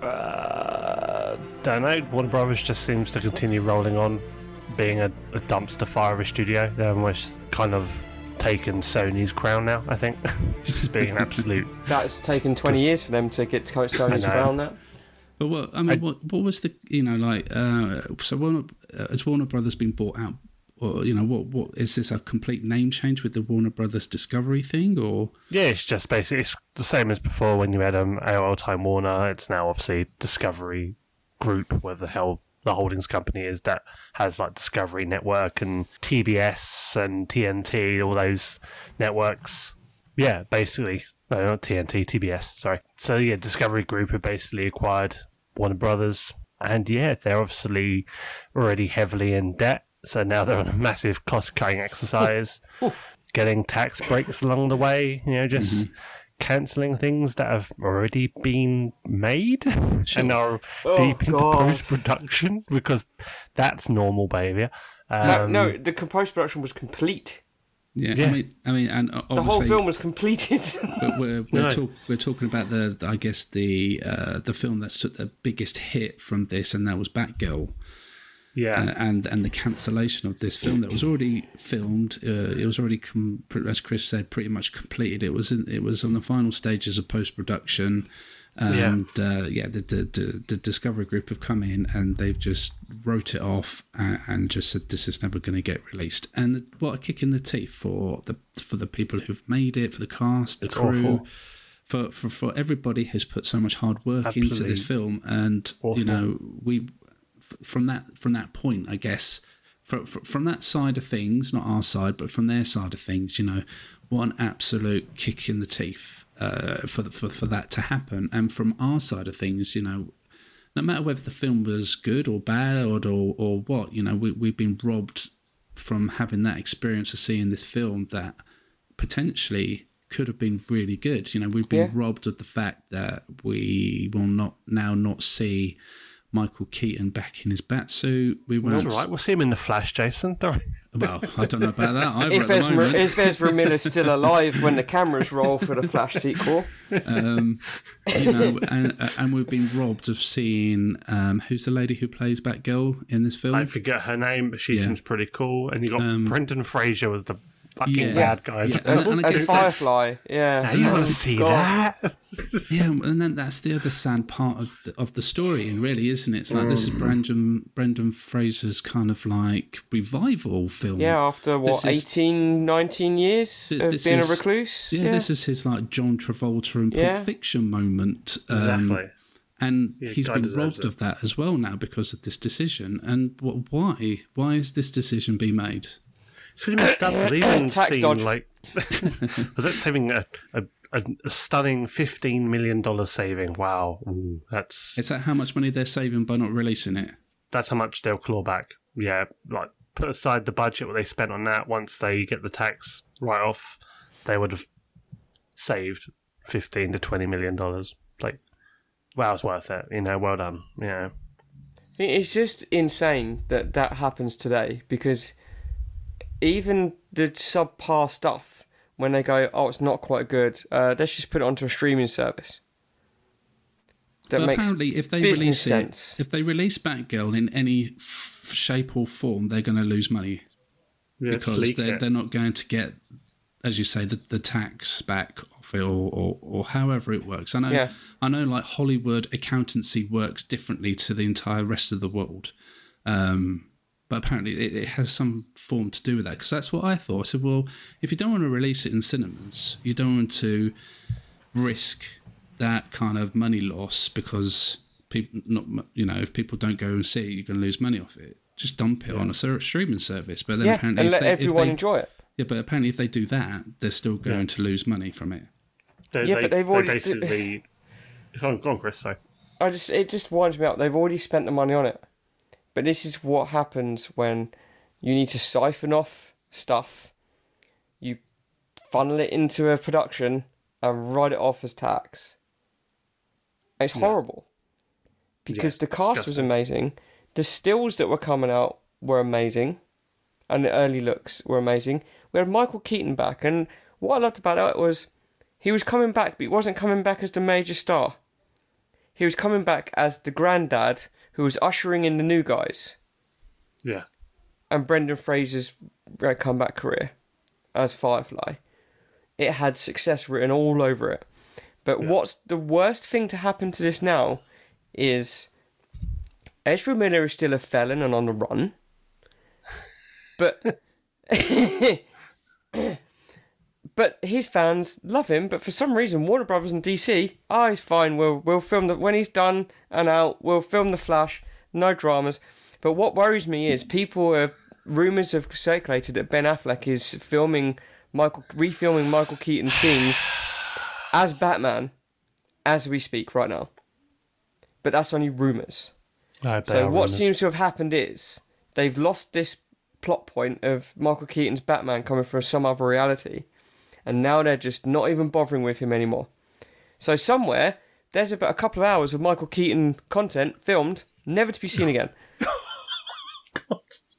Uh, don't know. Warner Brothers just seems to continue rolling on, being a, a dumpster fire of a studio. They're almost kind of taken Sony's crown now, I think. Just being an absolute... That's taken twenty Just- years for them to get to coach Sony's I know. crown now. But what I mean, I- what what was the you know like uh, so Warner uh, has Warner Brothers been bought out, or you know what what is this a complete name change with the Warner Brothers Discovery thing, or Yeah, it's just basically it's the same as before when you had um, A O L Time Warner. It's now obviously Discovery Group, where the hell the holdings company is that has like Discovery Network and T B S and T N T, all those networks. Yeah, basically. No, not T N T, T B S, sorry. So yeah, Discovery Group have basically acquired Warner Brothers. And yeah, they're obviously already heavily in debt. So now they're on a massive cost-cutting exercise, getting tax breaks along the way, you know, just Mm-hmm. cancelling things that have already been made and are Oh, deep into God. post-production, because that's normal behaviour. No, Um, no, the post production was complete. yeah, Yeah. I mean I mean and obviously The whole film was completed. We're we're, we're, No. talk, we're talking about the I guess the uh, the film that's took the biggest hit from this, and that was Batgirl, Yeah. uh, and and the cancellation of this film that was already filmed. Uh, it was already, com- as Chris said, pretty much completed. It was in, it was on the final stages of post production. And yeah, uh, yeah the, the, the, the Discovery Group have come in and they've just wrote it off and, and just said this is never going to get released. And what a kick in the teeth for the for the people who've made it, for the cast, the It's crew, awful. for, for for everybody who's put so much hard work into Absolutely this film. And awful. you know, we f- from that from that point, I guess. From, from that side of things, not our side, but from their side of things, you know, what an absolute kick in the teeth uh, for, the, for for that to happen. And from our side of things, you know, no matter whether the film was good or bad or or, or what, you know, we, we've been robbed from having that experience of seeing this film that potentially could have been really good. You know, we've been Yeah. robbed of the fact that we will not now not see Michael Keaton back in his bat suit. We It's won't. all right. We'll see him in the Flash, Jason. Don't worry. Well, I don't know about that either if, at the Ezra, moment. if Ezra Miller's still alive when the cameras roll for the Flash sequel, Um, you know, and and we've been robbed of seeing um, who's the lady who plays Batgirl in this film. I forget her name, but she Yeah. seems pretty cool. And you got Um, Brendan Fraser was the fucking Yeah. bad guy. Yeah, as, and I as guess that's- Firefly, yeah. Now, you want to Oh, see God. that? Yeah, and then that's the other sad part of the, of the story, and really, isn't it? It's like this is Brendan Brendan Fraser's kind of like revival film. Yeah, after what, This is- eighteen, nineteen years Th- of this being is- a recluse? Yeah, this is his like John Travolta and Pulp Yeah. Fiction moment. Um, Exactly. And Yeah, he's guy been deserves robbed it. of that as well now because of this decision. And what, why? Why is this decision being made? It's really messed up. I've even Tax seen dodge. like was that saving a, a, a, a stunning fifteen million dollar saving? Wow, Ooh, that's Is that how much money they're saving by not releasing it? that's how much they'll claw back. Yeah, like put aside the budget what they spent on that. Once they get the tax write off, they would have saved fifteen to twenty million dollars. Like, wow, it's worth it. You know, well done. You know. It's just insane that that happens today because even the subpar stuff, when they go, oh, it's not quite good, uh, let's just put it onto a streaming service. That But makes apparently, if they business release sense. it, if they release Batgirl in any f- shape or form, they're going to lose money Yeah, because sleek they're, it. they're not going to get, as you say, the, the tax back off it or, or, or however it works. I know, Yeah. I know, like Hollywood accountancy works differently to the entire rest of the world. Um, But apparently it, it has some form to do with that, because that's what I thought. I said, well, if you don't want to release it in cinemas, you don't want to risk that kind of money loss because people, not you know, if people don't go and see it, you're going to lose money off it. Just dump it on a ser- streaming service. But then yeah, apparently, and if let they, everyone if they, enjoy it. yeah, but apparently if they do that, they're still going to lose money from it. They, Yeah, they, but they've they already- basically. Go on, go on, Chris. Sorry. I just it just winds me up. They've already spent the money on it, but this is what happens when you need to siphon off stuff, you funnel it into a production and write it off as tax. It's horrible because Yeah, the cast was disgusting. amazing, the stills that were coming out were amazing, and the early looks were amazing. We had Michael Keaton back, and what I loved about it was he was coming back, but he wasn't coming back as the major star. He was coming back as the granddad who was ushering in the new guys. Yeah. And Brendan Fraser's comeback career as Firefly. It had success written all over it. But yeah. What's the worst thing to happen to this now is Ezra Miller is still a felon and on the run. But but his fans love him. But for some reason, Warner Brothers and D C, oh, he's fine. We'll we'll film the when he's done and out. We'll film the Flash. No dramas. But what worries me is people have rumors have circulated that Ben Affleck is filming Michael, refilming Michael Keaton scenes as Batman as we speak right now. But that's only rumors. No, so what rumors. seems to have happened is they've lost this plot point of Michael Keaton's Batman coming from some other reality, and now they're just not even bothering with him anymore. So somewhere there's about a couple of hours of Michael Keaton content filmed, never to be seen again. God.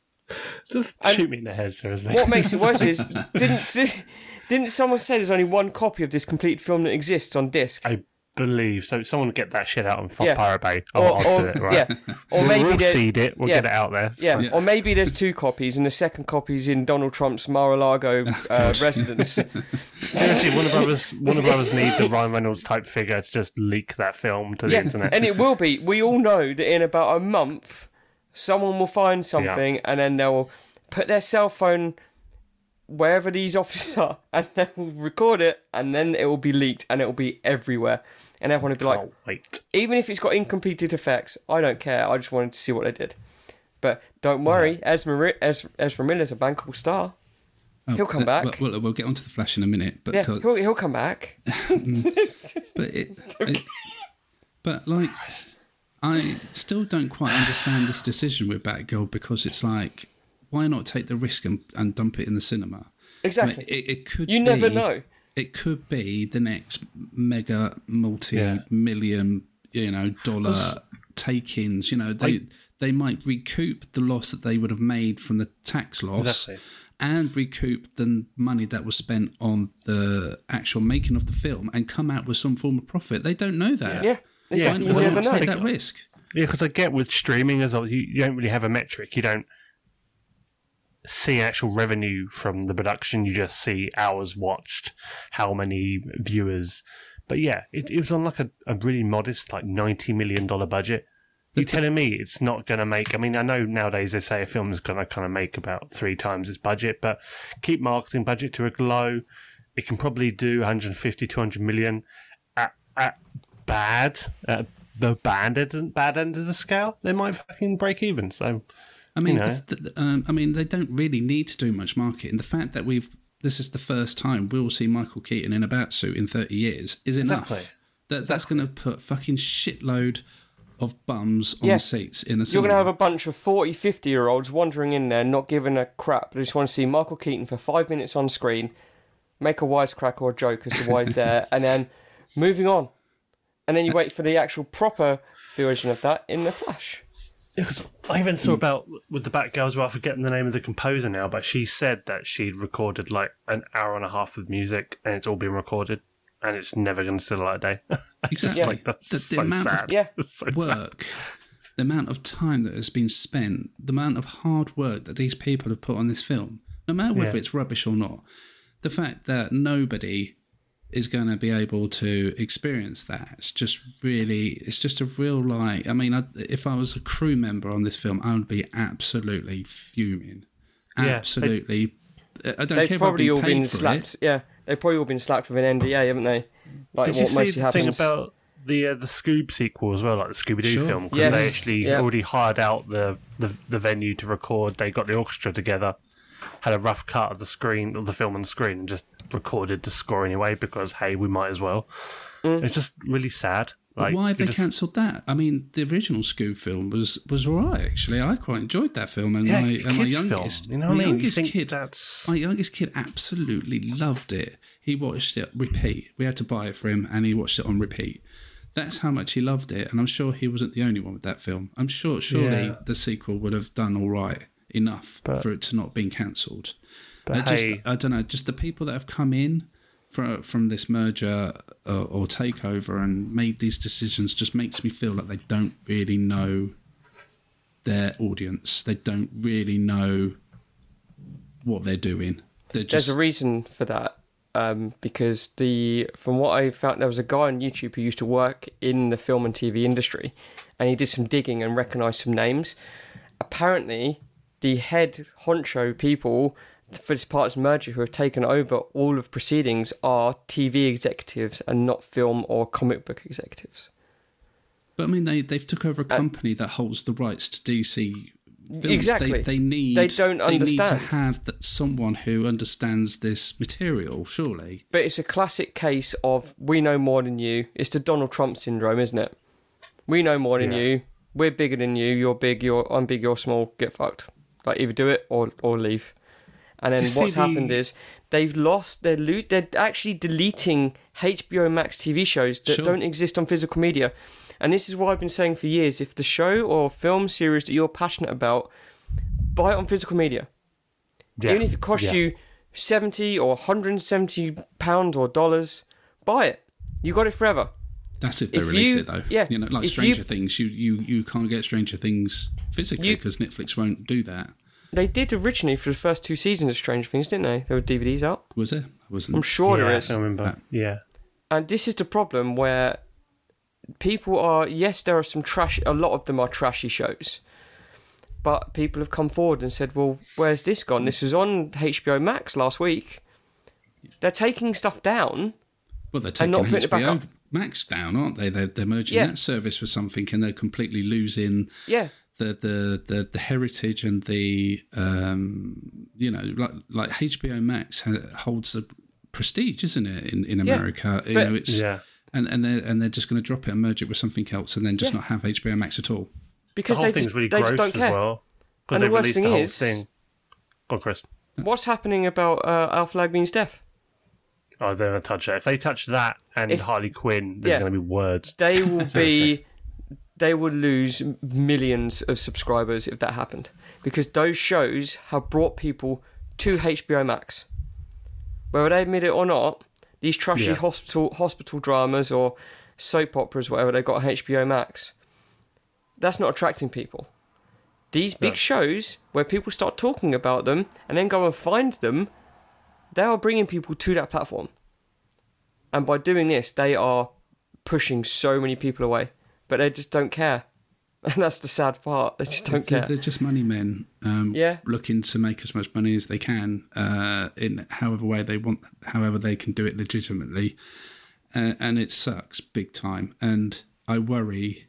Just and shoot me in the head, seriously. What makes it worse is didn't didn't someone say there's only one copy of this complete film that exists on disc? I believe so. Someone get that shit out on Yeah. Pirate Bay. I'll, Or, I'll or do it, right? yeah, or We'll, maybe we'll there- seed it. We'll yeah. get it out there. Yeah. Yeah. or maybe there's two copies, and the second copy's in Donald Trump's Mar-a-Lago uh, residence. Seriously, Warner Brothers, Warner Brothers needs a Ryan Reynolds type figure to just leak that film to the Yeah, internet. and it will be. We all know that in about a month, someone will find something, and then they'll put their cell phone wherever these offices are, and they will record it, and then it will be leaked, and it will be everywhere. And everyone will be like, Can't wait. even if it's got incompleted effects, I don't care. I just wanted to see what they did. But don't worry, Ezra, Ezra, Ezra Miller's a bankable star. Oh, He'll come uh, back. Well, well, we'll get onto the Flash in a minute, but Yeah, 'cause- he'll, he'll come back. but it, it, but like, I still don't quite understand this decision with Batgirl, because it's like, why not take the risk and, and dump it in the cinema? I mean, Exactly. it, it could. You never be- know. It could be the next mega multi-million, you know, dollar take-ins. You know, they I- they might recoup the loss that they would have made from the tax loss, Exactly. and recoup the money that was spent on the actual making of the film, and come out with some form of profit. They don't know that. Yeah, exactly. Why, You why never not know. take that risk? Yeah, because I get with streaming as well, you, you don't really have a metric. You don't see actual revenue from the production. You just see hours watched, how many viewers. But yeah, it, it was on like a, a really modest, like ninety million dollars budget. You telling me it's not going to make... I mean, I know nowadays they say a film is going to kind of make about three times its budget, but keep marketing budget to a low. It can probably do one hundred fifty, two hundred million at, at bad, at the bad end, bad end of the scale. They might fucking break even, so... I mean, You know. the, the, um, I mean, they don't really need to do much marketing. The fact that we've this is the first time we'll see Michael Keaton in a batsuit in thirty years is enough. Exactly. That that's going to put fucking shitload of bums on Yeah. seats in a You're cinema. going to have a bunch of forty, fifty-year-olds wandering in there, not giving a crap. They just want to see Michael Keaton for five minutes on screen, make a wisecrack or a joke as to why he's there, and then moving on. And then you wait for the actual proper version of that in The Flash. Because I even saw about with the Batgirl as well. I'm forgetting the name of the composer now, but she said that she'd recorded like an hour and a half of music, and it's all been recorded, and it's never going to see the light of day. It's just Exactly. like, that's The- the so amount of sad. Yeah. It's so sad. work, the amount of time that has been spent, the amount of hard work that these people have put on this film, no matter whether Yeah. it's rubbish or not, the fact that nobody is going to be able to experience that, it's just really, it's just a real like, I mean, I, if I was a crew member on this film, I would be absolutely fuming. Yeah, they- Absolutely. I don't They've care if I've probably been all paid been for slapped. it. Yeah, they've probably all been slapped with an N D A, haven't they? Like Did you what see mostly the happens. thing about the uh, the Scoob sequel as well, like the Scooby Doo Sure. film? Because Yes. they actually Yeah. already hired out the, the the venue to record. They got the orchestra together, had a rough cut of the screen of the film on the screen, and just recorded the score anyway because hey, we might as well. Mm. It's just really sad. But Like, why have you they just- cancelled that? I mean, the original Scoob film was was all right, actually. I quite enjoyed that film, and Yeah, my kids and my film, youngest, you know my what I mean? You youngest think kid, that's- my youngest kid absolutely loved it. He watched it repeat. We had to buy it for him, and he watched it on repeat. That's how much he loved it, and I'm sure he wasn't the only one with that film. I'm sure, surely Yeah. the sequel would have done all right enough But- for it to not being cancelled. But I just, hey, I don't know, just the people that have come in from from this merger uh, or takeover and made these decisions just makes me feel like they don't really know their audience. They don't really know what they're doing. They're just There's a reason for that. Um, because the from what I found, there was a guy on YouTube who used to work in the film and T V industry, and he did some digging and recognised some names. Apparently, the head honcho people for this part of the merger who have taken over all of proceedings are T V executives and not film or comic book executives. But I mean, they they've took over a company that holds the rights to D C films. Exactly. They, they need. They don't They need to understand. have that someone who understands this material. Surely. But it's a classic case of we know more than you. It's the Donald Trump syndrome, isn't it? We know more than Yeah. you. We're bigger than you. You're big. You're I'm big. You're small. Get fucked. Like either do it or or leave. And then You see what's the- happened is they've lost their loot. They're actually deleting H B O Max T V shows that Sure. don't exist on physical media. And this is what I've been saying for years. If the show or film series that you're passionate about, buy it on physical media. yeah, Even if it costs yeah. you seventy or one hundred seventy pounds or dollars, buy it. You got it forever. That's if they If release you- it, though. yeah, You know, like if Stranger you- Things, you, you, you can't get Stranger Things physically You- because Netflix won't do that. They did originally for the first two seasons of Stranger Things, didn't they? There were D V Ds out. Was there? I wasn't. I'm sure yeah, there is. I remember. Yeah, And this is the problem where people are, yes, there are some trash, a lot of them are trashy shows. But people have come forward and said, well, where's this gone? This was on H B O Max last week. They're taking stuff down. Well, they're and taking not putting it back H B O up. Max down, aren't they? They're, they're merging Yeah. that service with something, and they're completely losing Yeah. the the the, the heritage and the um you know like like H B O Max ha- holds a prestige, isn't it? In in Yeah, America, you but- know it's yeah. and and they're and they're just going to drop it and merge it with something else, and then just Yeah. not have H B O Max at all. The Because whole they thing's just, really they just gross don't as care. well because And they the worst released thing the whole is- thing. Go on, Chris. What's happening about uh, Alpha Lagmean's death? Oh, they're gonna touch it. If they touch that and If- Harley Quinn, there's Yeah. gonna be words. They will be, they will lose millions of subscribers if that happened. Because those shows have brought people to H B O Max. Whether they admit it or not, these trashy Yeah. hospital hospital dramas or soap operas, whatever they've got on H B O Max, that's not attracting people. These big No. shows where people start talking about them and then go and find them, they are bringing people to that platform. And by doing this, they are pushing so many people away, but they just don't care. And that's the sad part. They just don't they're, care. they're just money men, um, Yeah. looking to make as much money as they can uh, in however way they want, however they can do it legitimately, uh, and it sucks big time. And I worry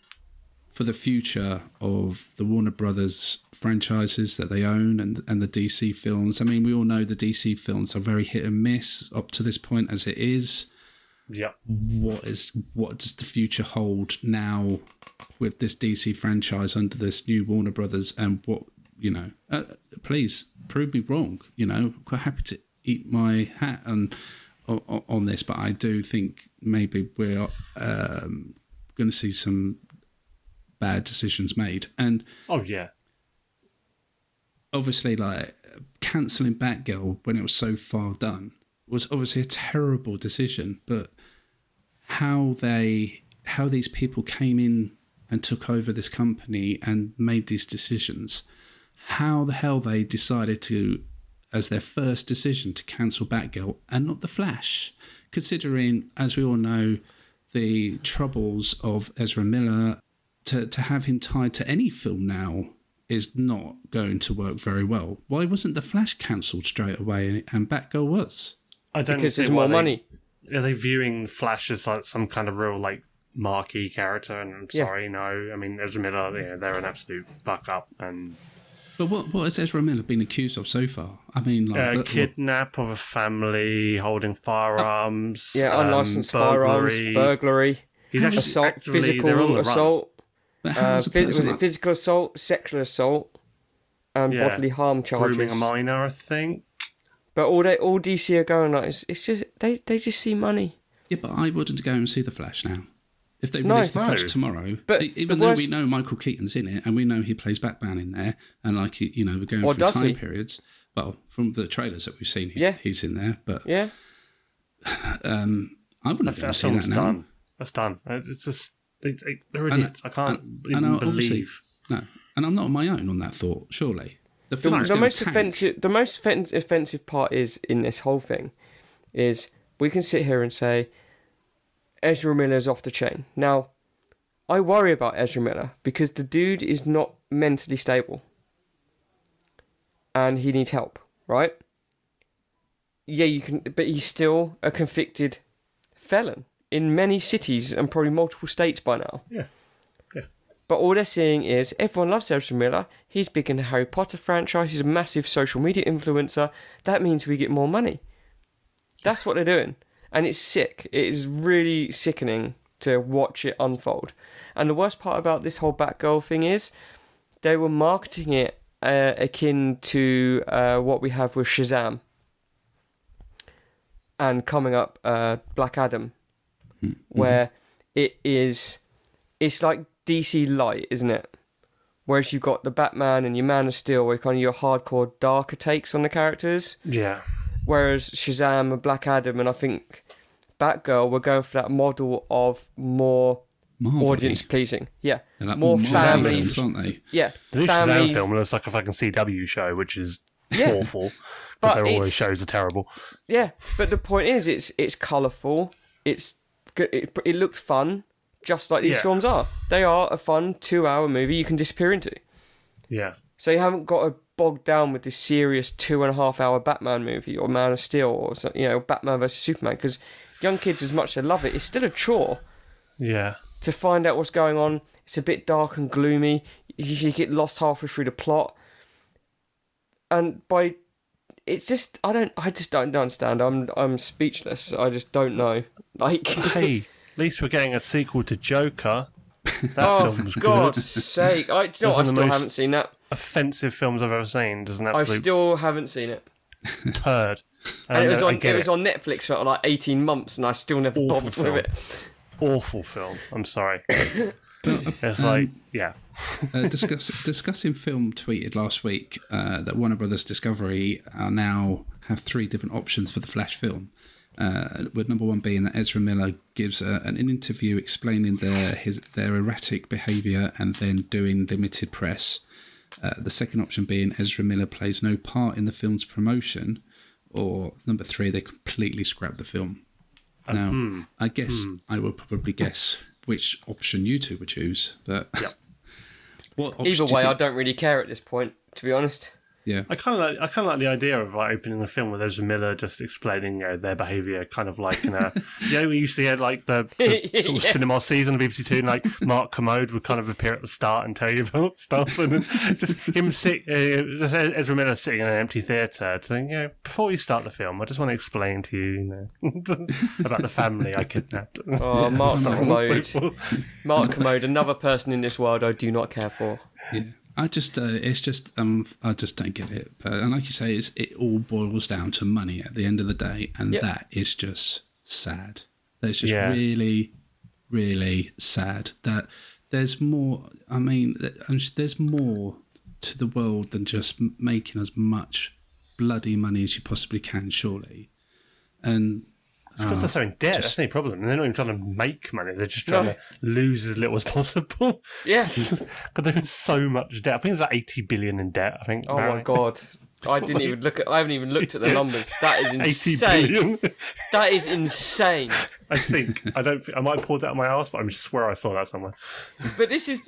for the future of the Warner Brothers franchises that they own and and the D C films. I mean, we all know the D C films are very hit and miss up to this point as it is. Yeah. What is what does the future hold now with this D C franchise under this new Warner Brothers, and what you know? Uh, please prove me wrong. You know, I'm quite happy to eat my hat on on, on this, but I do think maybe we're um, going to see some bad decisions made, and Oh yeah. obviously, like cancelling Batgirl when it was so far done was obviously a terrible decision. But how they, how these people came in and took over this company and made these decisions, how the hell they decided to, as their first decision, to cancel Batgirl and not The Flash, considering, as we all know, the troubles of Ezra Miller, to, to have him tied to any film now is not going to work very well. Why wasn't The Flash cancelled straight away and, and Batgirl was? I don't Because see there's why more they- money. Are they viewing Flash as like some kind of real like marquee character? And I'm Yeah. sorry, no. I mean, Ezra Miller, yeah, they're an absolute fuck up and But what what has Ezra Miller been accused of so far? I mean, like, uh, what- kidnap of a family, holding firearms, Yeah, um, unlicensed burglary. firearms, burglary, He's actually assault, actively, they're on physical the run. assault, but how uh, was a phys- person was it like- physical assault, sexual assault, and Yeah. bodily harm charges. Grooming a minor, I think. But all they, all D C are going like, it's, it's just they, they just see money. Yeah, but I wouldn't go and see The Flash now. If they No, release the no. Flash tomorrow, But e- even the though worst- we know Michael Keaton's in it and we know he plays Batman in there, and like he- you know we're going Or through does time he? periods. Well, from the trailers that we've seen, he, Yeah. he's in there. But Yeah. um, I wouldn't That want to see that film's now. done. That's done. It's just they, they, they're idiots. I can't And even I obviously believe. no, and I'm not on my own on that thought. Surely the The, film's the going most to tank. offensive, the most offen- offensive part is in this whole thing, is we can sit here and say Ezra Miller's off the chain. Now, I worry about Ezra Miller because the dude is not mentally stable, and he needs help. Right? Yeah, you can, but he's still a convicted felon in many cities and probably multiple states by now. Yeah. But all they're seeing is everyone loves Ezra Miller. He's big in the Harry Potter franchise. He's a massive social media influencer. That means we get more money. That's what they're doing. And it's sick. It is really sickening to watch it unfold. And the worst part about this whole Batgirl thing is they were marketing it uh, akin to uh, what we have with Shazam. And coming up, uh, Black Adam. Mm-hmm. Where it is... It's like D C Light, isn't it? Whereas you've got the Batman and your Man of Steel, where kind of your hardcore, darker takes on the characters. Yeah. Whereas Shazam and Black Adam and I think Batgirl were going for that model of more Marvel-y. audience pleasing. Yeah, They're like more Marvel family. films, aren't they? Yeah, The new family. Shazam film looks like a fucking C W show, which is Yeah. awful. But But their all those it's- shows are terrible. Yeah, but the point is, it's it's colourful. It's good. It, it looks fun, just like these Yeah. films are. They are a fun two-hour movie you can disappear into. Yeah. So you haven't got to bog down with this serious two and a half hour Batman movie or Man of Steel or so- you know Batman versus Superman, because young kids, as much as they love it, it's still a chore Yeah. to find out what's going on. It's a bit dark and gloomy. You, you get lost halfway through the plot, and by it's just I don't I just don't understand. I'm I'm speechless. I just don't know. Like, Hey, at least we're getting a sequel to Joker. That oh film was God's good. sake! I do you know what, I One of the still most- haven't seen that. Offensive films I've ever seen. Just an I absolute still haven't seen it. turd. And it was I on get it was on Netflix for like eighteen months, and I still never Awful bothered film. with it. Awful film. I'm sorry. It's like, yeah. uh, discuss, discussing film tweeted last week uh, that Warner Brothers Discovery are now have three different options for the Flash film. Uh, with number one being that Ezra Miller gives a, an interview explaining their his their erratic behaviour and then doing limited press. Uh, the second option being Ezra Miller plays no part in the film's promotion, or number three, they completely scrap the film. Now, hmm. I guess I would probably guess which option you two would choose, but what option Either do you way, I think- don't really care at this point, to be honest. yeah. I kind of like I kind of like the idea of like opening the film with Ezra Miller just explaining you know, their behaviour, kind of like in a you know we used to get like the, the sort of Yeah. cinema season of B B C Two, and like Mark Commode would kind of appear at the start and tell you about stuff, and then just him sit, uh, just Ezra Miller sitting in an empty theatre, saying, you know, before you start the film, I just want to explain to you, you know, about the family I kidnapped. Oh, Mark So on and so Commode. forth. Mark Commode, another person in this world I do not care for. Yeah, I just, uh, it's just, um, I just don't get it. But and like you say, it's, it all boils down to money at the end of the day, and Yep. that is just sad. That's just Yeah. really, really sad. That there's more. I mean, th- I'm s- there's more to the world than just m- making as much bloody money as you possibly can, surely. And It's because they're so in debt. That's the only problem. And they're not even trying to make money. They're just trying No. to lose as little as possible. Yes. Because they're in so much debt. I think it's like eighty billion in debt. I think. Oh my apparently. god. I didn't even look at I haven't even looked at the numbers. That is eighty insane. billion. That is insane. I think. I don't. I might have pulled that out of my ass, but I swear I saw that somewhere. But this is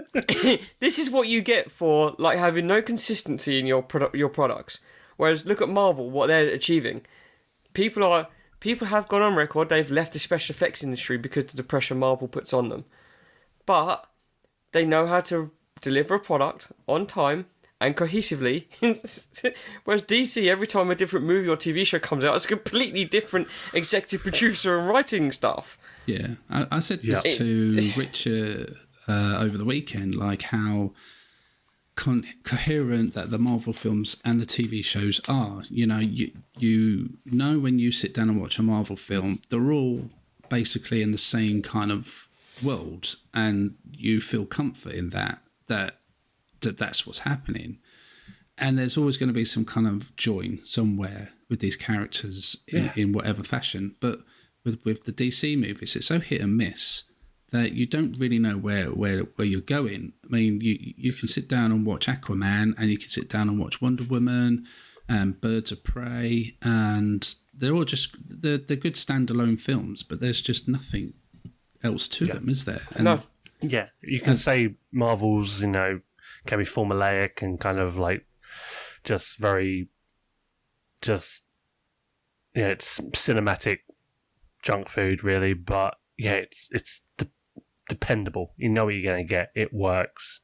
this is what you get for like having no consistency in your product your products. Whereas look at Marvel, what they're achieving. People are people have gone on record, they've left the special effects industry because of the pressure Marvel puts on them. But they know how to deliver a product on time and cohesively. Whereas D C, every time a different movie or T V show comes out, it's a completely different executive producer and writing staff. yeah, I, I said this Yeah. to Richard uh, over the weekend, like how con- coherent that the Marvel films and the T V shows are. You know, you you know when you sit down and watch a Marvel film, they're all basically in the same kind of world, and you feel comfort in that, that, that that's what's happening. And there's always going to be some kind of join somewhere with these characters in, yeah. in whatever fashion. But with, with the D C movies, it's so hit and miss that you don't really know where, where, where you're going. I mean, you you can sit down and watch Aquaman, and you can sit down and watch Wonder Woman and Birds of Prey, and they're all just, they're, they're good standalone films, but there's just nothing else to yeah. them, is there? And, no. Yeah, you can and, say Marvel's, you know, can be formulaic and kind of like just very, just, yeah, it's cinematic junk food, really, but yeah, it's it's de- dependable. You know what you're going to get. It works.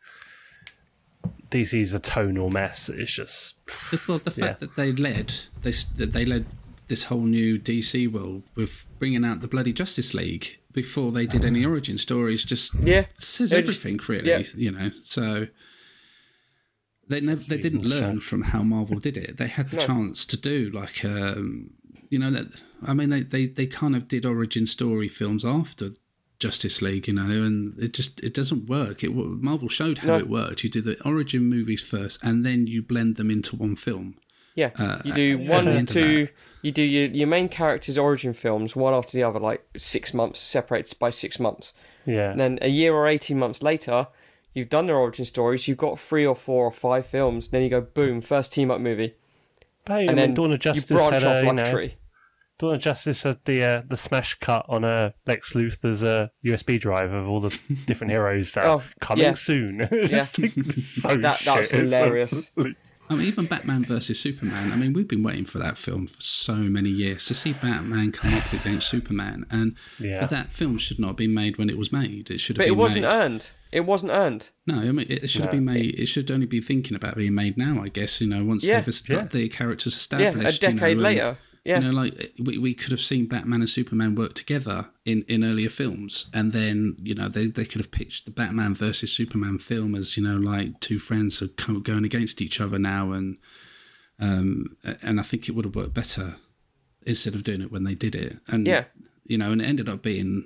D C's a tonal mess. It's just well, the fact yeah. that they led this, that they led this whole new D C world with bringing out the bloody Justice League before they did any origin stories, just yeah. says They're everything, just, really. yeah. You know, so. They never, they didn't learn from how Marvel did it. They had the no. chance to do like, um, you know, that. I mean, they, they, they kind of did origin story films after Justice League, you know, and it just it doesn't work. It Marvel showed how no. it worked. You do the origin movies first, and then you blend them into one film. Yeah, uh, you do one and two. You do your your main characters' origin films one after the other, like six months separated by six months. Yeah, and then a year or eighteen months later. You've done their origin stories, you've got three or four or five films, then you go, boom, first team-up movie. Hey, and I mean, then Dawn of Justice you branch had off a, like you know, a tree. Dawn of Justice had the uh, the smash cut on a Lex Luthor's uh, U S B drive of all the different heroes that oh, are coming yeah. soon. Yeah. so that, that's shit. hilarious. I mean, even Batman versus Superman. I mean, we've been waiting for that film for so many years to see Batman come up against Superman, and yeah. but that film should not have been made when it was made. It should have but been. But it wasn't made. earned. It wasn't earned. No, I mean, it should no. have been made. It should only be thinking about being made now. I guess, you know, once yeah. they've yeah. the characters established. Yeah, a decade you know, later. And, yeah, you know, like we we could have seen Batman and Superman work together in, in earlier films, and then you know they, they could have pitched the Batman versus Superman film as you know like two friends are co- going against each other now, and um and I think it would have worked better instead of doing it when they did it, and yeah, you know, and it ended up being.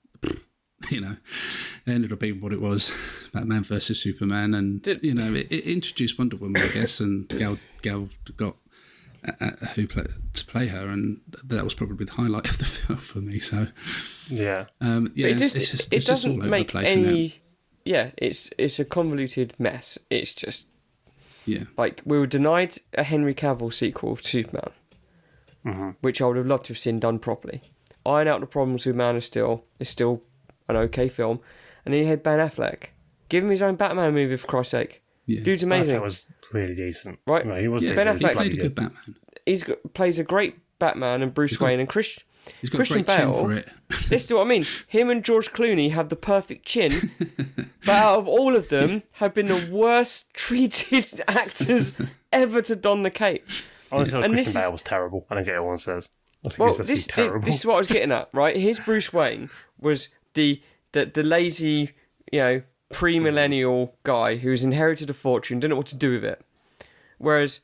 You know, it ended up being what it was, Batman versus Superman, and Did, you know, it, it introduced Wonder Woman, I guess, and Gal Gal got uh, who play, to play her, and that was probably the highlight of the film for me. So, yeah, um, yeah, it just, it's just, it it's just all doesn't over make the place. any. It? Yeah, it's it's a convoluted mess. It's just yeah, like we were denied a Henry Cavill sequel to Superman, mm-hmm. which I would have loved to have seen done properly. Iron out the problems with Man of Steel is still an okay film, and then you had Ben Affleck. Give him his own Batman movie for Christ's sake. Yeah. Dude's amazing. That was really decent, right? No, he was. Yeah, Ben Affleck played a good Batman. He's got, plays a great Batman and Bruce got, Wayne and Chris. He's got Christian a great Bale. chin for it. This is what I mean. Him and George Clooney have the perfect chin, but out of all of them, have been the worst treated actors ever to don the cape. Honestly, and Christian this Bale was terrible. I don't get what everyone says. I think well, it's this, terrible. this is what I was getting at, right? His Bruce Wayne was the the, the lazy, you know, pre-millennial guy who's inherited a fortune, didn't know what to do with it. Whereas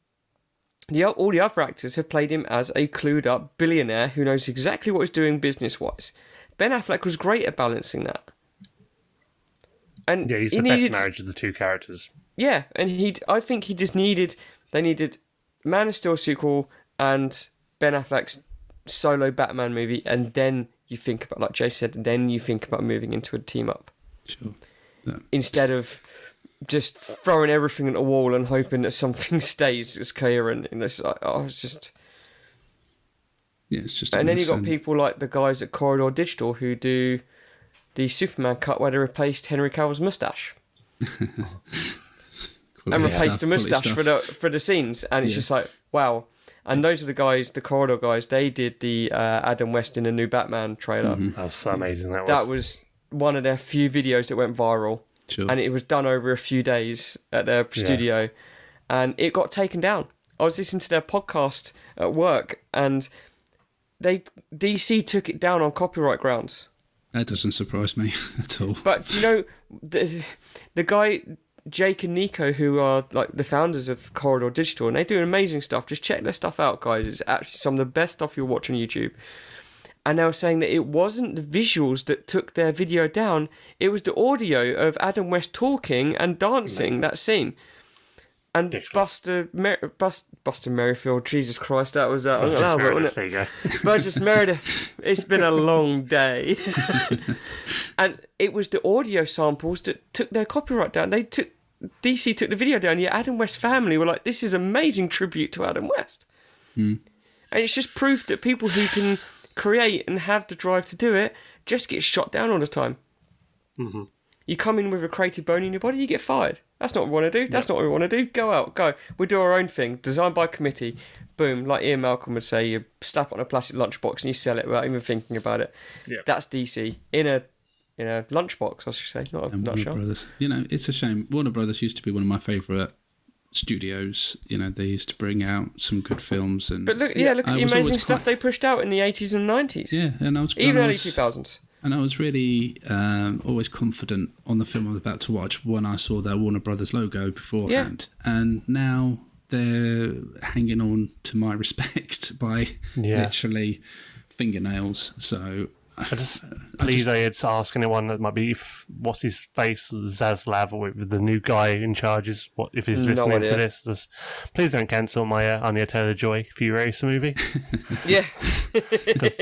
the, all the other actors have played him as a clued-up billionaire who knows exactly what he's doing business-wise. Ben Affleck was great at balancing that. And yeah, he's he the needed, best marriage of the two characters. Yeah, and he, I think he just needed, they needed Man of Steel sequel and Ben Affleck's solo Batman movie, and then you think about, like Jay said, and then you think about moving into a team up. Sure. Yeah. Instead of just throwing everything at the wall and hoping that something stays as coherent. And it's like, oh, it's just. Yeah, it's just. And then you got and... people like the guys at Corridor Digital who do the Superman cut where they replaced Henry Cavill's mustache. and replaced stuff, the mustache for the for the scenes, and it's yeah. just like wow. And those are the guys, the Corridor guys. They did the uh, Adam West in the new Batman trailer. Mm-hmm. That was so amazing. That was. That was one of their few videos that went viral, sure. and it was done over a few days at their studio, yeah. and it got taken down. I was listening to their podcast at work, and they D C took it down on copyright grounds. That doesn't surprise me at all. But you know, the the guy. Jake and Nico, who are like the founders of Corridor Digital, and they do amazing stuff. Just check their stuff out, guys. It's actually some of the best stuff you'll watch on YouTube. and they were saying that it wasn't the visuals that took their video down, it was the audio of Adam West talking and dancing, that scene. And Ridiculous. Buster, Mer- Bust, Buster Merrifield, Jesus Christ, that was... Uh, Burgess Albert, Meredith, wasn't there it? you go. Burgess Meredith, it's been a long day. And it was the audio samples that took their copyright down. They took... D C took the video down, yet Adam West's family were like, this is amazing tribute to Adam West. Hmm. And it's just proof that people who can create and have the drive to do it just get shot down all the time. Mm-hmm. You come in with a creative bone in your body, you get fired. That's not what we want to do. That's not what we want to do. Go out, go. We'll do our own thing. Designed by committee. Boom. Like Ian Malcolm would say, you slap it on a plastic lunchbox and you sell it without even thinking about it. Yeah. That's D C. In a in a lunchbox, I should say. Not a And Warner nutshell. Brothers. You know, it's a shame. Warner Brothers used to be one of my favourite studios. You know, they used to bring out some good films. And But look, yeah, look I at the was amazing always stuff quite- they pushed out in the eighties and nineties. Yeah, and I was Even and I early was- two thousands. And I was really um, always confident on the film I was about to watch when I saw their Warner Brothers logo beforehand. And now they're hanging on to my respect by Yeah. literally fingernails. So I just I please just- I'd ask anyone that might be if, what's his face Zaslav or with the new guy in charge is what if he's No listening idea. to this. Just, please don't cancel my uh, Anya Taylor-Joy Furious movie. Yeah. 'Cause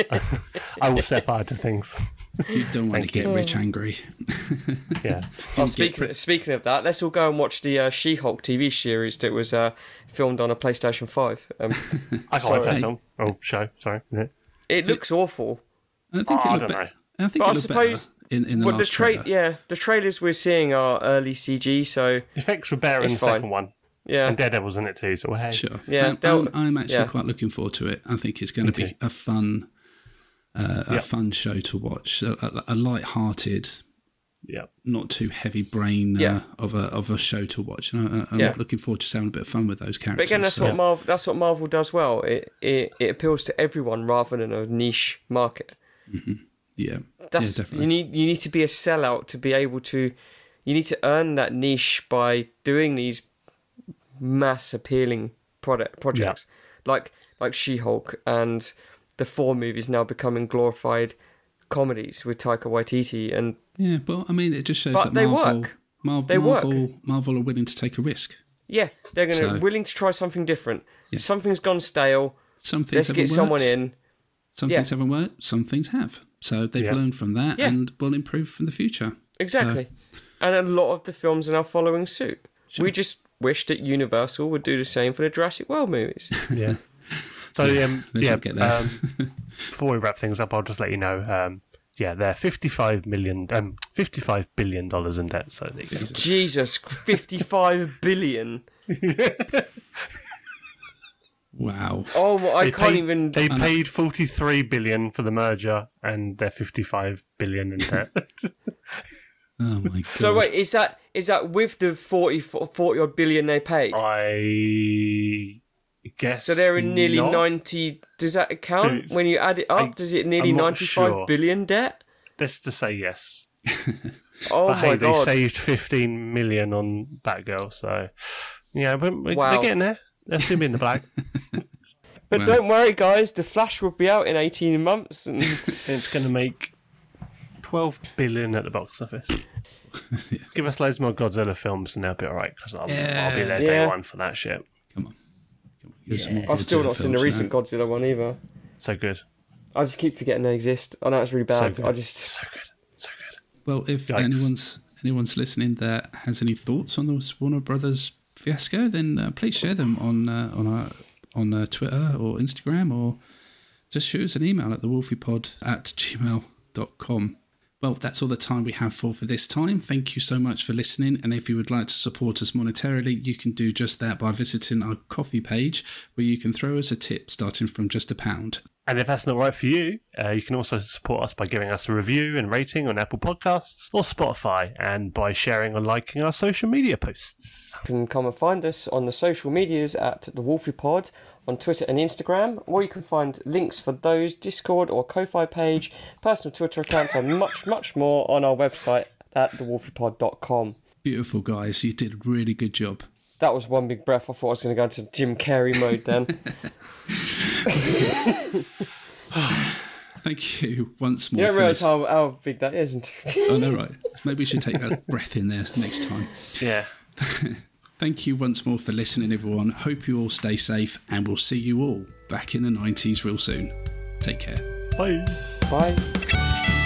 I will set fire to things. you don't want to Thank you. get rich angry. Yeah, Oh, speaking speaking of that, let's all go and watch the uh, She-Hulk T V series that was uh, filmed on a PlayStation five. Um, I can't wait for Sorry. that film. Oh, show. Sorry. Yeah. it looks awful. I think Oh, it I looked don't be- know. I think But I it looked suppose- better in, in the Well, the last tra- trailer. yeah, the trailers we're seeing are early C G, so Effects were better in It's the fine. second one, yeah. and Daredevil's in it too. So hey, Sure. Yeah, I'm, they'll- I'm, I'm actually yeah. quite looking forward to it. I think it's going to Me be too. a fun, uh, a Yep. fun show to watch. A, a, a light-hearted, yeah, not too heavy brain uh, Yeah. of a of a show to watch. And I, I'm Yeah. looking forward to having a bit of fun with those characters. But again, that's so- what Marvel. That's what Marvel does well. It it, it appeals to everyone rather than a niche market. yeah, That's yeah, definitely. you need you need to be a sellout to be able to. You need to earn that niche by doing these mass appealing product projects, like like She-Hulk and the Thor movies now becoming glorified comedies with Taika Waititi, and Yeah, but I mean, it just shows But that they Marvel, work. Marvel, They work. Marvel, Marvel are willing to take a risk. yeah, they're going to So- willing to try something different. Yeah. Something's gone stale. Some things Let's haven't get someone worked. in. Some Yeah. things haven't worked. Some things have. So they've Yeah. learned from that Yeah. and will improve from the future. Exactly. And a lot of the films are now following suit. We just wish that Universal would do the same for the Jurassic World movies. yeah. So um, let's yeah, not get there. um, before we wrap things up, I'll just let you know. Um, yeah, they're fifty-five million, um, fifty-five billion dollars in debt. So there you go. Jesus, fifty-five billion. Wow. Oh, well, I They can't paid- even. They know. paid forty-three billion for the merger, and they're fifty-five billion in debt. Oh my god. So wait, is that is that with the forty, forty odd billion they paid? I guess. So they're in nearly not. ninety. Does that count Dude, when you add it up? I- does it nearly I'm not ninety-five sure. billion debt? Let's just say yes. Oh but my hey, they god! saved fifteen million on Batgirl, so yeah, but we- Wow. they're getting there. They'll still be in the black. But Wow. don't worry, guys. The Flash will be out in eighteen months, and It's going to make twelve billion at the box office. Give us loads more Godzilla films, and they'll be all right. Because I'll, I'll be there day Yeah. one for that shit. Come on. Come on. Give us some more I've still Godzilla not seen the films recent now. Godzilla one either. So good, I just keep forgetting they exist. I know it's really so bad. good, I just so good, so good. Well, if Yikes. anyone's anyone's listening that has any thoughts on the Warner Brothers fiasco, then uh, please share them on uh, on our on uh, Twitter or Instagram, or just shoot us an email at thewolfiepod at gmail dot com. Well, that's all the time we have for for this time. Thank you so much for listening. And if you would like to support us monetarily, you can do just that by visiting our coffee page, where you can throw us a tip starting from just a pound. And if that's not right for you, uh, you can also support us by giving us a review and rating on Apple Podcasts or Spotify, and by sharing or liking our social media posts. You can come and find us on the social medias at the Wolfie Pod on Twitter and Instagram, or you can find links for those Discord or Ko-Fi page, personal Twitter accounts, and much, much more on our website at the wolfie pod dot com. Beautiful, guys. You did a really good job. That was one big breath. I thought I was going to go into Jim Carrey mode then. Thank you once more. You don't for realise this. how, how big that is until. I know, right? Maybe we should take a breath in there next time. Yeah. Thank you once more for listening, everyone. Hope you all stay safe, and we'll see you all back in the nineties real soon. Take care. Bye. Bye.